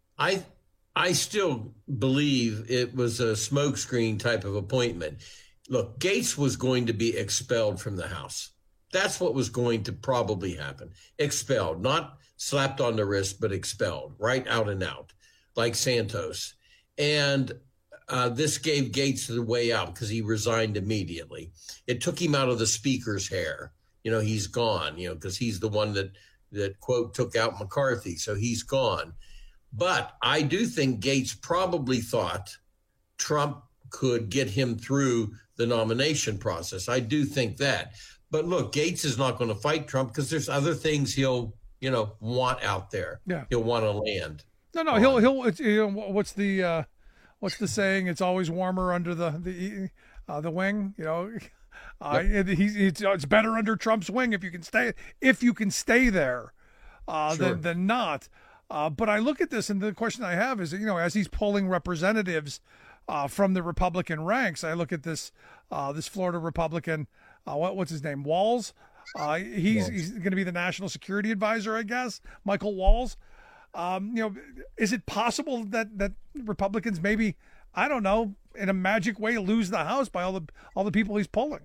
I I still believe it was a smokescreen type of appointment. Look, Gates was going to be expelled from the House. That's what was going to probably happen. Expelled, not slapped on the wrist, but expelled, right out and out, like Santos. And uh, this gave Gates the way out because he resigned immediately. It took him out of the speaker's hair. You know, he's gone, you know, because he's the one that that, quote, took out McCarthy. So he's gone. But I do think Gates probably thought Trump could get him through the nomination process. I do think that. But look, Gates is not going to fight Trump because there's other things he'll, you know, want out there. Yeah. He'll want to land. No, no, on. he'll, he'll, it's, you know, what's the, uh, what's the saying? It's always warmer under the, the, uh, the wing, you know? Uh, yep. he's, it's, it's better under Trump's wing if you can stay if you can stay there uh, sure. than, than not. Uh, but I look at this, and the question I have is, you know, as he's polling representatives uh, from the Republican ranks, I look at this uh, this Florida Republican, uh, what, what's his name, Walz. Uh, he's Walz. he's going to be the national security advisor, I guess, Michael Walz. Um, you know, is it possible that that Republicans maybe, I don't know, in a magic way lose the House by all the all the people he's polling?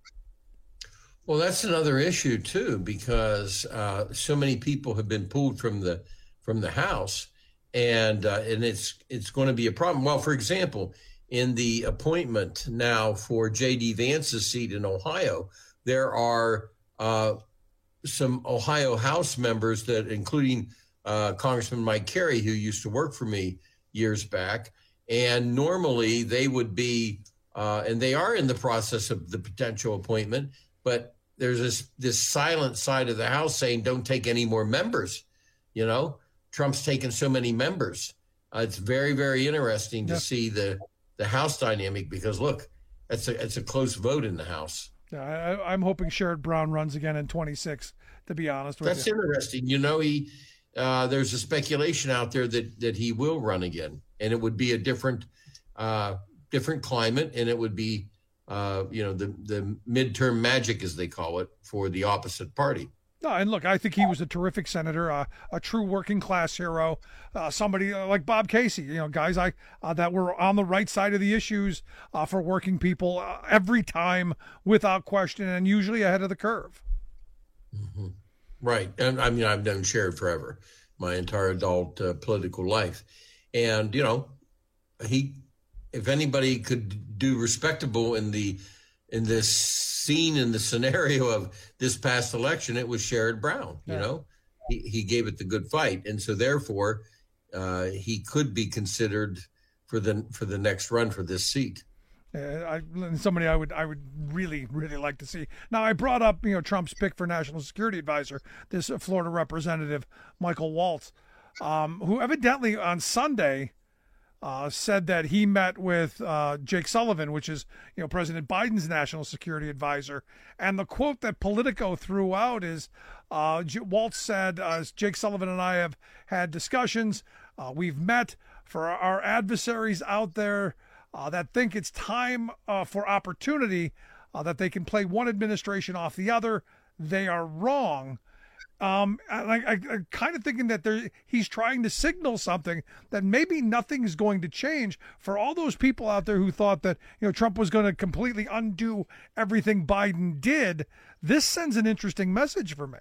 Well, that's another issue too, because uh, so many people have been pulled from the from the House, and uh, and it's it's going to be a problem. Well, for example, in the appointment now for J D Vance's seat in Ohio, there are uh, some Ohio House members that, including uh, Congressman Mike Carey, who used to work for me years back, and normally they would be, uh, and they are in the process of the potential appointment. But there's this this silent side of the House saying, don't take any more members. You know, Trump's taken so many members. Uh, it's very, very interesting to yeah. see the, the House dynamic because, look, it's a, it's a close vote in the House. Yeah, I, I'm hoping Sherrod Brown runs again in twenty-six, to be honest with That's you. That's interesting. You know, he uh, there's a speculation out there that, that he will run again, and it would be a different uh, different climate, and it would be Uh, you know, the, the midterm magic, as they call it, for the opposite party. No, and look, I think he was a terrific senator, uh, a true working class hero, uh, somebody uh, like Bob Casey, you know, guys I uh, that were on the right side of the issues uh, for working people uh, every time without question and usually ahead of the curve. Mm-hmm. Right. And I mean, I've known Sherrod forever, my entire adult uh, political life. And, you know, he, if anybody could do respectable in the in this scene, in the scenario of this past election, it was Sherrod Brown. Yeah. You know, he, he gave it the good fight. And so therefore, uh, he could be considered for the for the next run for this seat. Uh, I, somebody I would I would really really like to see. Now I brought up you know Trump's pick for National Security Advisor, this uh, Florida Representative Michael Waltz, um, who evidently on Sunday uh, said that he met with uh, Jake Sullivan, which is you know President Biden's National Security Advisor, and the quote that Politico threw out is uh, Waltz said, uh, "Jake Sullivan and I have had discussions. Uh, we've met for our adversaries out there." Uh, that think it's time uh, for opportunity, uh, that they can play one administration off the other. They are wrong. Um, I, I, I'm kind of thinking that there, he's trying to signal something that maybe nothing is going to change for all those people out there who thought that you know Trump was going to completely undo everything Biden did. This sends an interesting message for me.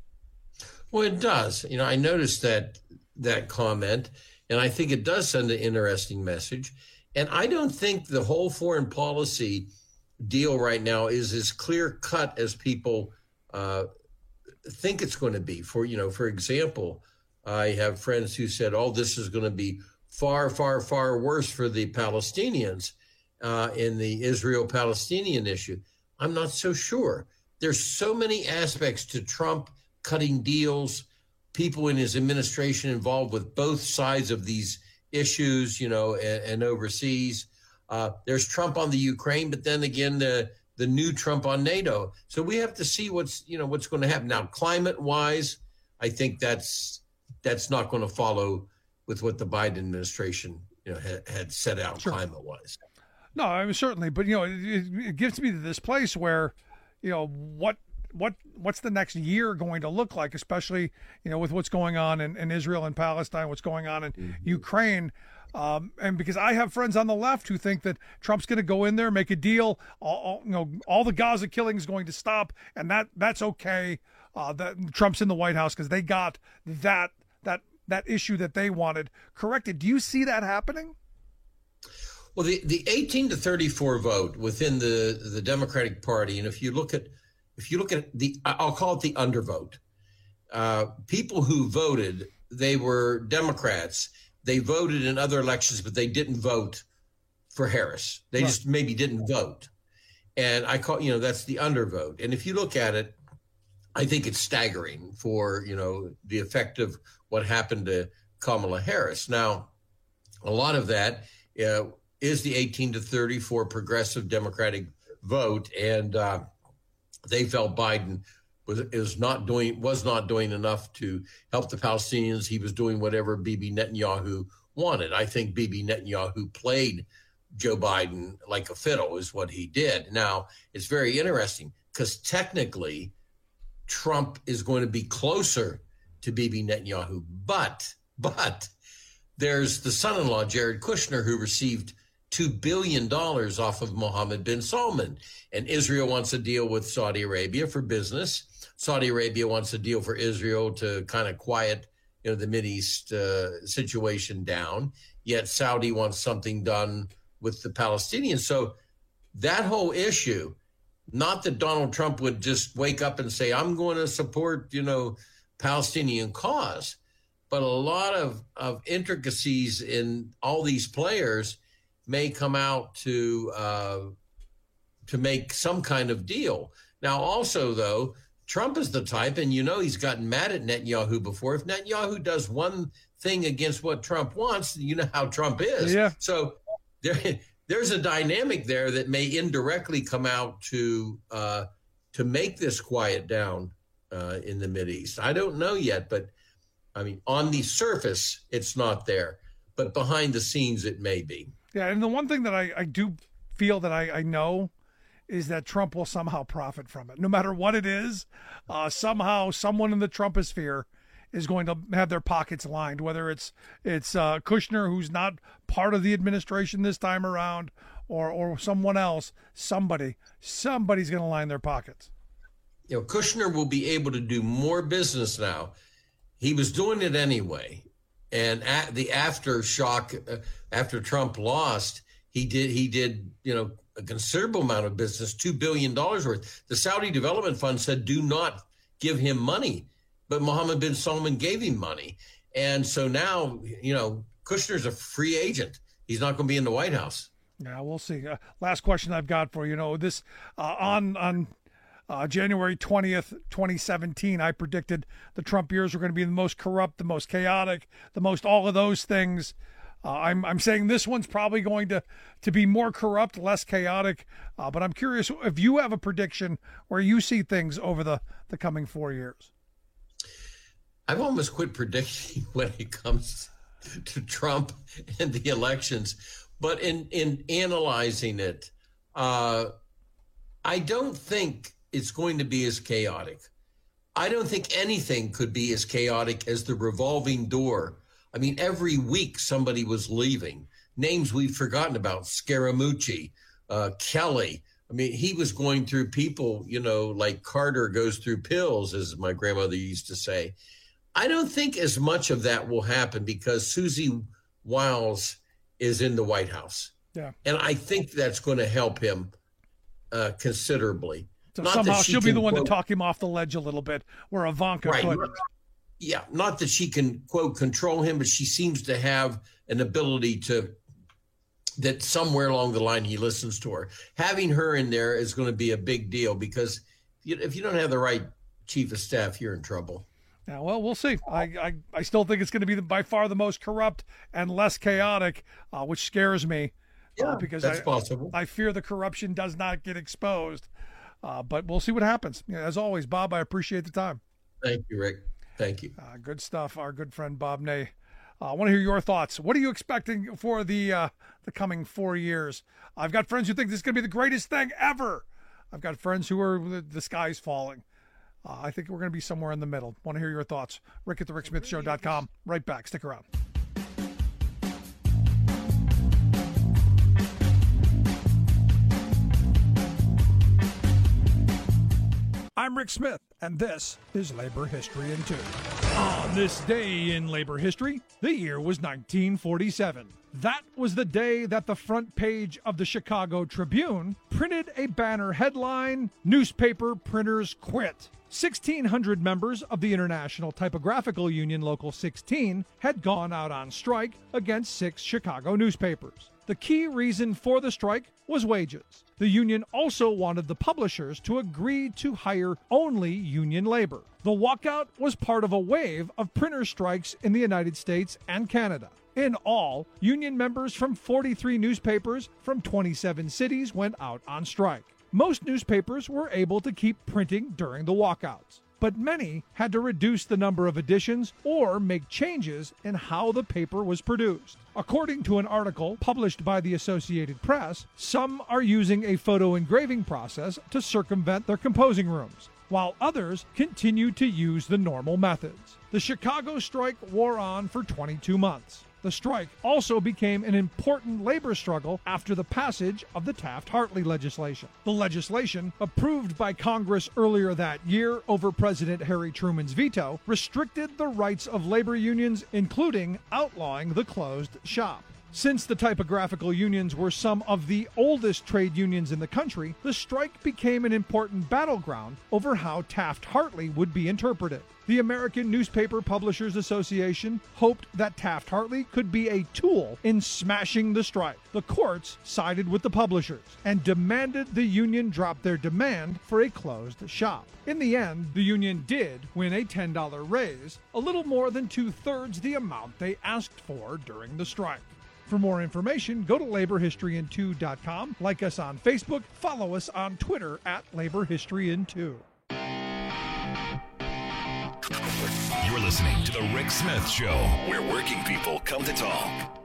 Well, it does. You know, I noticed that that comment, and I think it does send an interesting message. And I don't think the whole foreign policy deal right now is as clear cut as people uh, think it's going to be. For, you know, for example, I have friends who said, oh, this is going to be far, far, far worse for the Palestinians uh, in the Israel-Palestinian issue. I'm not so sure. There's so many aspects to Trump cutting deals, people in his administration involved with both sides of these issues, you know, and, and overseas. Uh, there's Trump on the Ukraine, but then again, the the new Trump on NATO. So we have to see what's, you know, what's going to happen. Now, climate-wise, I think that's that's not going to follow with what the Biden administration, you know, had, had set out sure. climate-wise. No, I mean, certainly. But, you know, it, it gets me to this place where, you know, what what what's the next year going to look like, especially, you know, with what's going on in, in Israel and Palestine, what's going on in mm-hmm. Ukraine. Um, and because I have friends on the left who think that Trump's going to go in there, make a deal, all, all, you know, all the Gaza killing is going to stop, and that that's okay. Uh, that Trump's in the White House because they got that that that issue that they wanted corrected. Do you see that happening? Well, the, the eighteen to thirty-four vote within the, the Democratic Party, and if you look at if you look at the, I'll call it the undervote. Uh, people who voted, they were Democrats. They voted in other elections, but they didn't vote for Harris. They right. just maybe didn't vote. And I call, you know, that's the undervote. And if you look at it, I think it's staggering for, you know, the effect of what happened to Kamala Harris. Now, a lot of that uh, is the eighteen to thirty-four progressive Democratic vote. And uh, they felt Biden was is not doing was not doing enough to help the Palestinians. He was doing whatever Bibi Netanyahu wanted. I think Bibi Netanyahu played Joe Biden like a fiddle is what he did. Now, it's very interesting because technically Trump is going to be closer to Bibi Netanyahu, but but there's the son-in-law, Jared Kushner, who received two billion dollars off of Mohammed bin Salman. And Israel wants a deal with Saudi Arabia for business. Saudi Arabia wants a deal for Israel to kind of quiet, you know, the Mideast uh, situation down. Yet Saudi wants something done with the Palestinians. So that whole issue, not that Donald Trump would just wake up and say, I'm going to support, you know, Palestinian cause, but a lot of, of intricacies in all these players may come out to uh, to make some kind of deal. Now, also, though, Trump is the type, and you know he's gotten mad at Netanyahu before. If Netanyahu does one thing against what Trump wants, you know how Trump is. Yeah. So there, there's a dynamic there that may indirectly come out to uh, to make this quiet down uh, in the Mideast. I don't know yet, but I mean, on the surface, it's not there, but behind the scenes, it may be. Yeah, and the one thing that I, I do feel that I, I know is that Trump will somehow profit from it. No matter what it is, uh, somehow someone in the Trumposphere is going to have their pockets lined, whether it's it's uh, Kushner, who's not part of the administration this time around, or or someone else. Somebody, somebody's going to line their pockets. You know, Kushner will be able to do more business now. He was doing it anyway. And at the aftershock, uh, after Trump lost, he did, he did, you know, a considerable amount of business, two billion dollars worth. The Saudi Development Fund said, do not give him money. But Mohammed bin Salman gave him money. And so now, you know, Kushner's a free agent. He's not going to be in the White House. Yeah, we'll see. Uh, last question I've got for you. You know, this uh, on on uh, January twentieth, twenty seventeen, I predicted the Trump years were going to be the most corrupt, the most chaotic, the most all of those things. Uh, I'm I'm saying this one's probably going to, to be more corrupt, less chaotic. Uh, but I'm curious if you have a prediction where you see things over the, the coming four years. I've almost quit predicting when it comes to Trump and the elections. But in, in analyzing it, uh, I don't think it's going to be as chaotic. I don't think anything could be as chaotic as the revolving door. I mean, every week somebody was leaving. Names we've forgotten about, Scaramucci, uh, Kelly. I mean, he was going through people, you know, like Carter goes through pills, as my grandmother used to say. I don't think as much of that will happen because Susie Wiles is in the White House. Yeah. And I think that's going to help him uh, considerably. So Not somehow she she'll be the one quote, to talk him off the ledge a little bit, where Ivanka right, couldn't. Yeah, not that she can, quote, control him, but she seems to have an ability to, that somewhere along the line he listens to her. Having her in there is going to be a big deal because if you don't have the right chief of staff, you're in trouble. Yeah, well, we'll see. I, I, I still think it's going to be the, by far the most corrupt and less chaotic, uh, which scares me. Yeah, uh, because that's I, possible. I fear the corruption does not get exposed. Uh, but we'll see what happens. Yeah, as always, Bob, I appreciate the time. Thank you, Rick. Thank you. Uh, good stuff. Our good friend Bob Ney. Uh, I want to hear your thoughts. What are you expecting for the uh, the coming four years? I've got friends who think this is going to be the greatest thing ever. I've got friends who are the, the sky's falling. Uh, I think we're going to be somewhere in the middle. Want to hear your thoughts. Rick at the Rick Smith Show dot com. Right back. Stick around. I'm Rick Smith, and this is Labor History in Two. On this day in labor history, the year was nineteen forty-seven. That was the day that the front page of the Chicago Tribune printed a banner headline, "Newspaper Printers Quit." sixteen hundred members of the International Typographical Union Local sixteen had gone out on strike against six Chicago newspapers. The key reason for the strike was wages. The union also wanted the publishers to agree to hire only union labor. The walkout was part of a wave of printer strikes in the United States and Canada. In all, union members from forty-three newspapers from twenty-seven cities went out on strike. Most newspapers were able to keep printing during the walkouts, but many had to reduce the number of editions or make changes in how the paper was produced. According to an article published by the Associated Press, some are using a photo engraving process to circumvent their composing rooms, while others continue to use the normal methods. The Chicago strike wore on for twenty-two months. The strike also became an important labor struggle after the passage of the Taft-Hartley legislation. The legislation, approved by Congress earlier that year over President Harry Truman's veto, restricted the rights of labor unions, including outlawing the closed shop. Since the typographical unions were some of the oldest trade unions in the country, the strike became an important battleground over how Taft-Hartley would be interpreted. The American Newspaper Publishers Association hoped that Taft-Hartley could be a tool in smashing the strike. The courts sided with the publishers and demanded the union drop their demand for a closed shop. In the end, the union did win a ten dollars raise, a little more than two-thirds the amount they asked for during the strike. For more information, go to labor history in two dot com, like us on Facebook, follow us on Twitter at labor history in two. You're listening to The Rick Smith Show, where working people come to talk.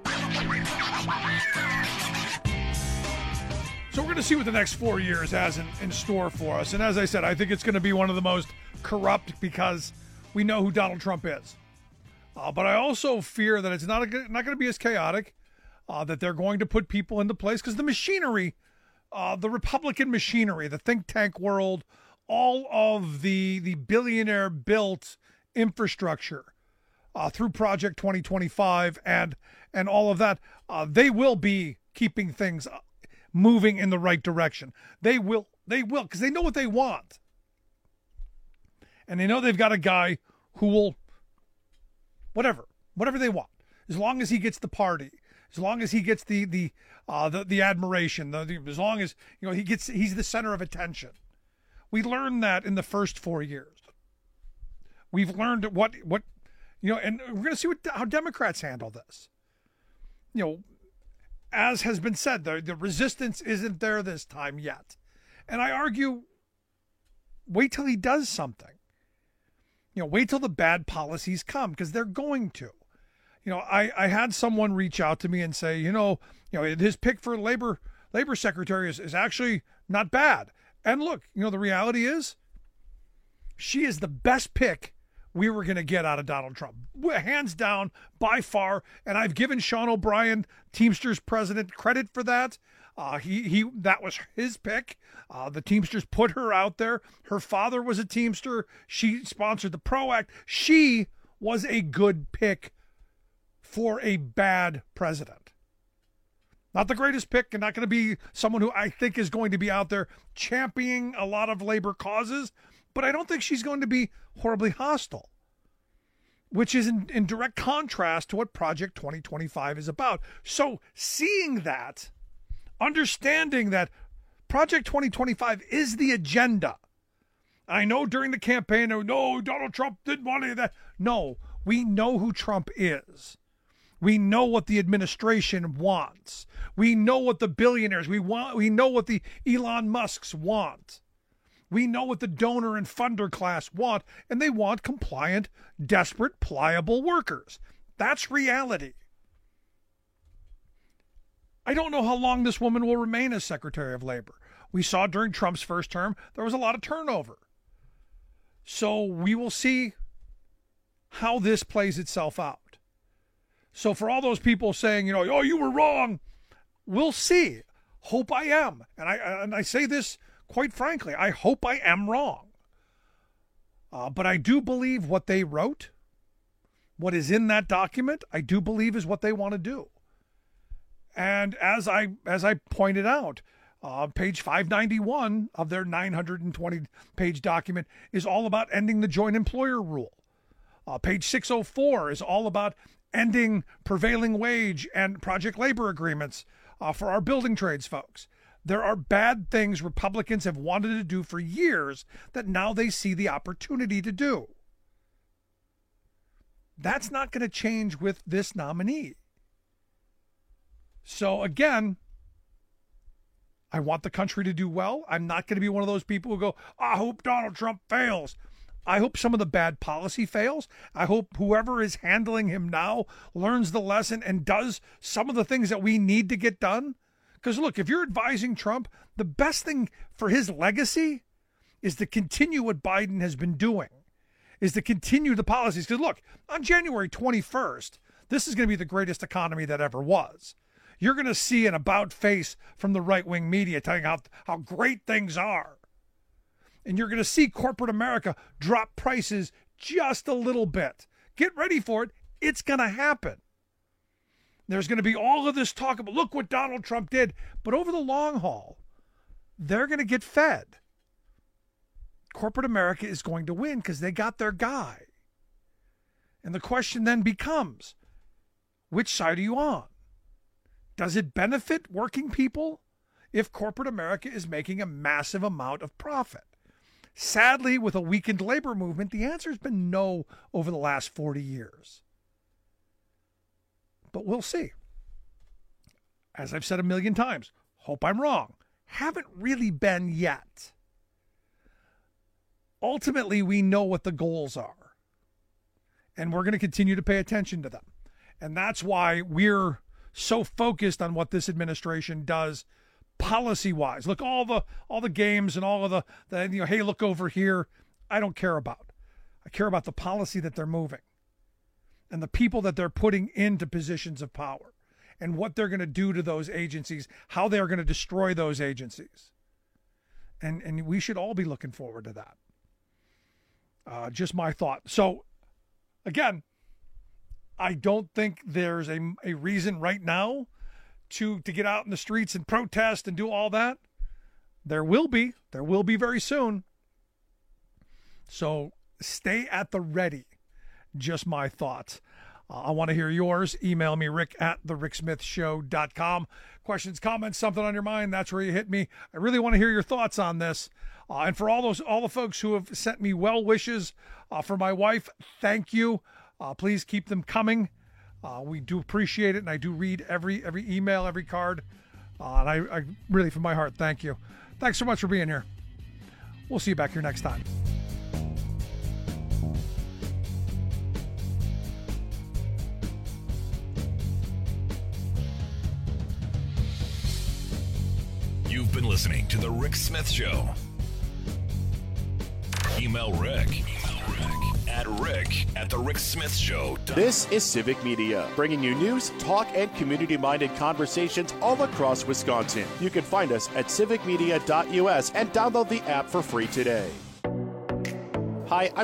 So we're going to see what the next four years has in, in store for us. And as I said, I think it's going to be one of the most corrupt because we know who Donald Trump is. Uh, but I also fear that it's not, a, not going to be as chaotic, uh, that they're going to put people into place because the machinery, uh, the Republican machinery, the think tank world, all of the, the billionaire built infrastructure uh, through Project twenty twenty-five and and all of that, uh, they will be keeping things moving in the right direction. They will, they will, because they know what they want. And they know they've got a guy who will, whatever, whatever they want, as long as he gets the party, as long as he gets the the uh, the, the admiration, the, the, as long as you know he gets he's the center of attention. We learned that in the first four years. We've learned what what you know, and we're going to see what how Democrats handle this. You know, as has been said, the the resistance isn't there this time yet, and I argue, wait till he does something. You know, wait till the bad policies come, because they're going to. You know, I, I had someone reach out to me and say, you know, you know, his pick for labor labor secretary is, is actually not bad. And look, you know, the reality is she is the best pick we were going to get out of Donald Trump. Hands down, by far. And I've given Sean O'Brien, Teamsters president, credit for that. Uh, he he that was his pick. Uh, the Teamsters put her out there. Her father was a Teamster. She sponsored the PRO Act. She was a good pick for a bad president. Not the greatest pick, and not going to be someone who I think is going to be out there championing a lot of labor causes, but I don't think she's going to be horribly hostile, which is in, in direct contrast to what Project twenty twenty-five is about. So seeing that, understanding that Project twenty twenty-five is the agenda. I know during the campaign, no, Donald Trump didn't want any of that. No, we know who Trump is. We know what the administration wants. We know what the billionaires, we want. We know what the Elon Musks want. We know what the donor and funder class want, and they want compliant, desperate, pliable workers. That's reality. I don't know how long this woman will remain as Secretary of Labor. We saw during Trump's first term, there was a lot of turnover. So we will see how this plays itself out. So for all those people saying, you know, oh, you were wrong, we'll see. Hope I am. And I and I say this quite frankly, I hope I am wrong. Uh, but I do believe what they wrote, what is in that document, I do believe is what they want to do. And as I as I pointed out, uh, page five ninety-one of their nine hundred twenty page document is all about ending the joint employer rule. Uh, page six oh four is all about ending prevailing wage and project labor agreements uh, for our building trades folks. There are bad things Republicans have wanted to do for years that now they see the opportunity to do. That's not going to change with this nominee. So again, I want the country to do well. I'm not going to be one of those people who go, I hope Donald Trump fails. I hope some of the bad policy fails. I hope whoever is handling him now learns the lesson and does some of the things that we need to get done. Because look, if you're advising Trump, the best thing for his legacy is to continue what Biden has been doing, is to continue the policies. Because look, on January twenty-first, this is going to be the greatest economy that ever was. You're going to see an about face from the right-wing media telling how, how great things are. And you're going to see corporate America drop prices just a little bit. Get ready for it. It's going to happen. There's going to be all of this talk about, look what Donald Trump did. But over the long haul, they're going to get fed. Corporate America is going to win because they got their guy. And the question then becomes, which side are you on? Does it benefit working people if corporate America is making a massive amount of profit? Sadly, with a weakened labor movement, the answer has been no over the last forty years. But we'll see. As I've said a million times, hope I'm wrong. Haven't really been yet. Ultimately, we know what the goals are. And we're going to continue to pay attention to them. And that's why we're so focused on what this administration does policy-wise. Look, all the all the games and all of the, the, you know, hey, look over here, I don't care about. I care about the policy that they're moving and the people that they're putting into positions of power and what they're going to do to those agencies, how they're going to destroy those agencies. And, and we should all be looking forward to that. Uh, just my thought. So, again, I don't think there's a, a reason right now to to get out in the streets and protest and do all that. There will be. There will be very soon. So stay at the ready. Just my thoughts. Uh, I want to hear yours. Email me, rick at the rick smith show dot com. Questions, comments, something on your mind, that's where you hit me. I really want to hear your thoughts on this. Uh, and for all those, all the folks who have sent me well wishes uh, for my wife, thank you. Uh, please keep them coming. Uh, we do appreciate it, and I do read every every email, every card. Uh, and I, I really, from my heart, thank you. Thanks so much for being here. We'll see you back here next time. You've been listening to The Rick Smith Show. Email Rick, Email Rick at rick at the rick smith show. This is Civic Media, bringing you news, talk, and community-minded conversations all across Wisconsin. You can find us at civic media dot u s and download the app for free today. Hi, I'm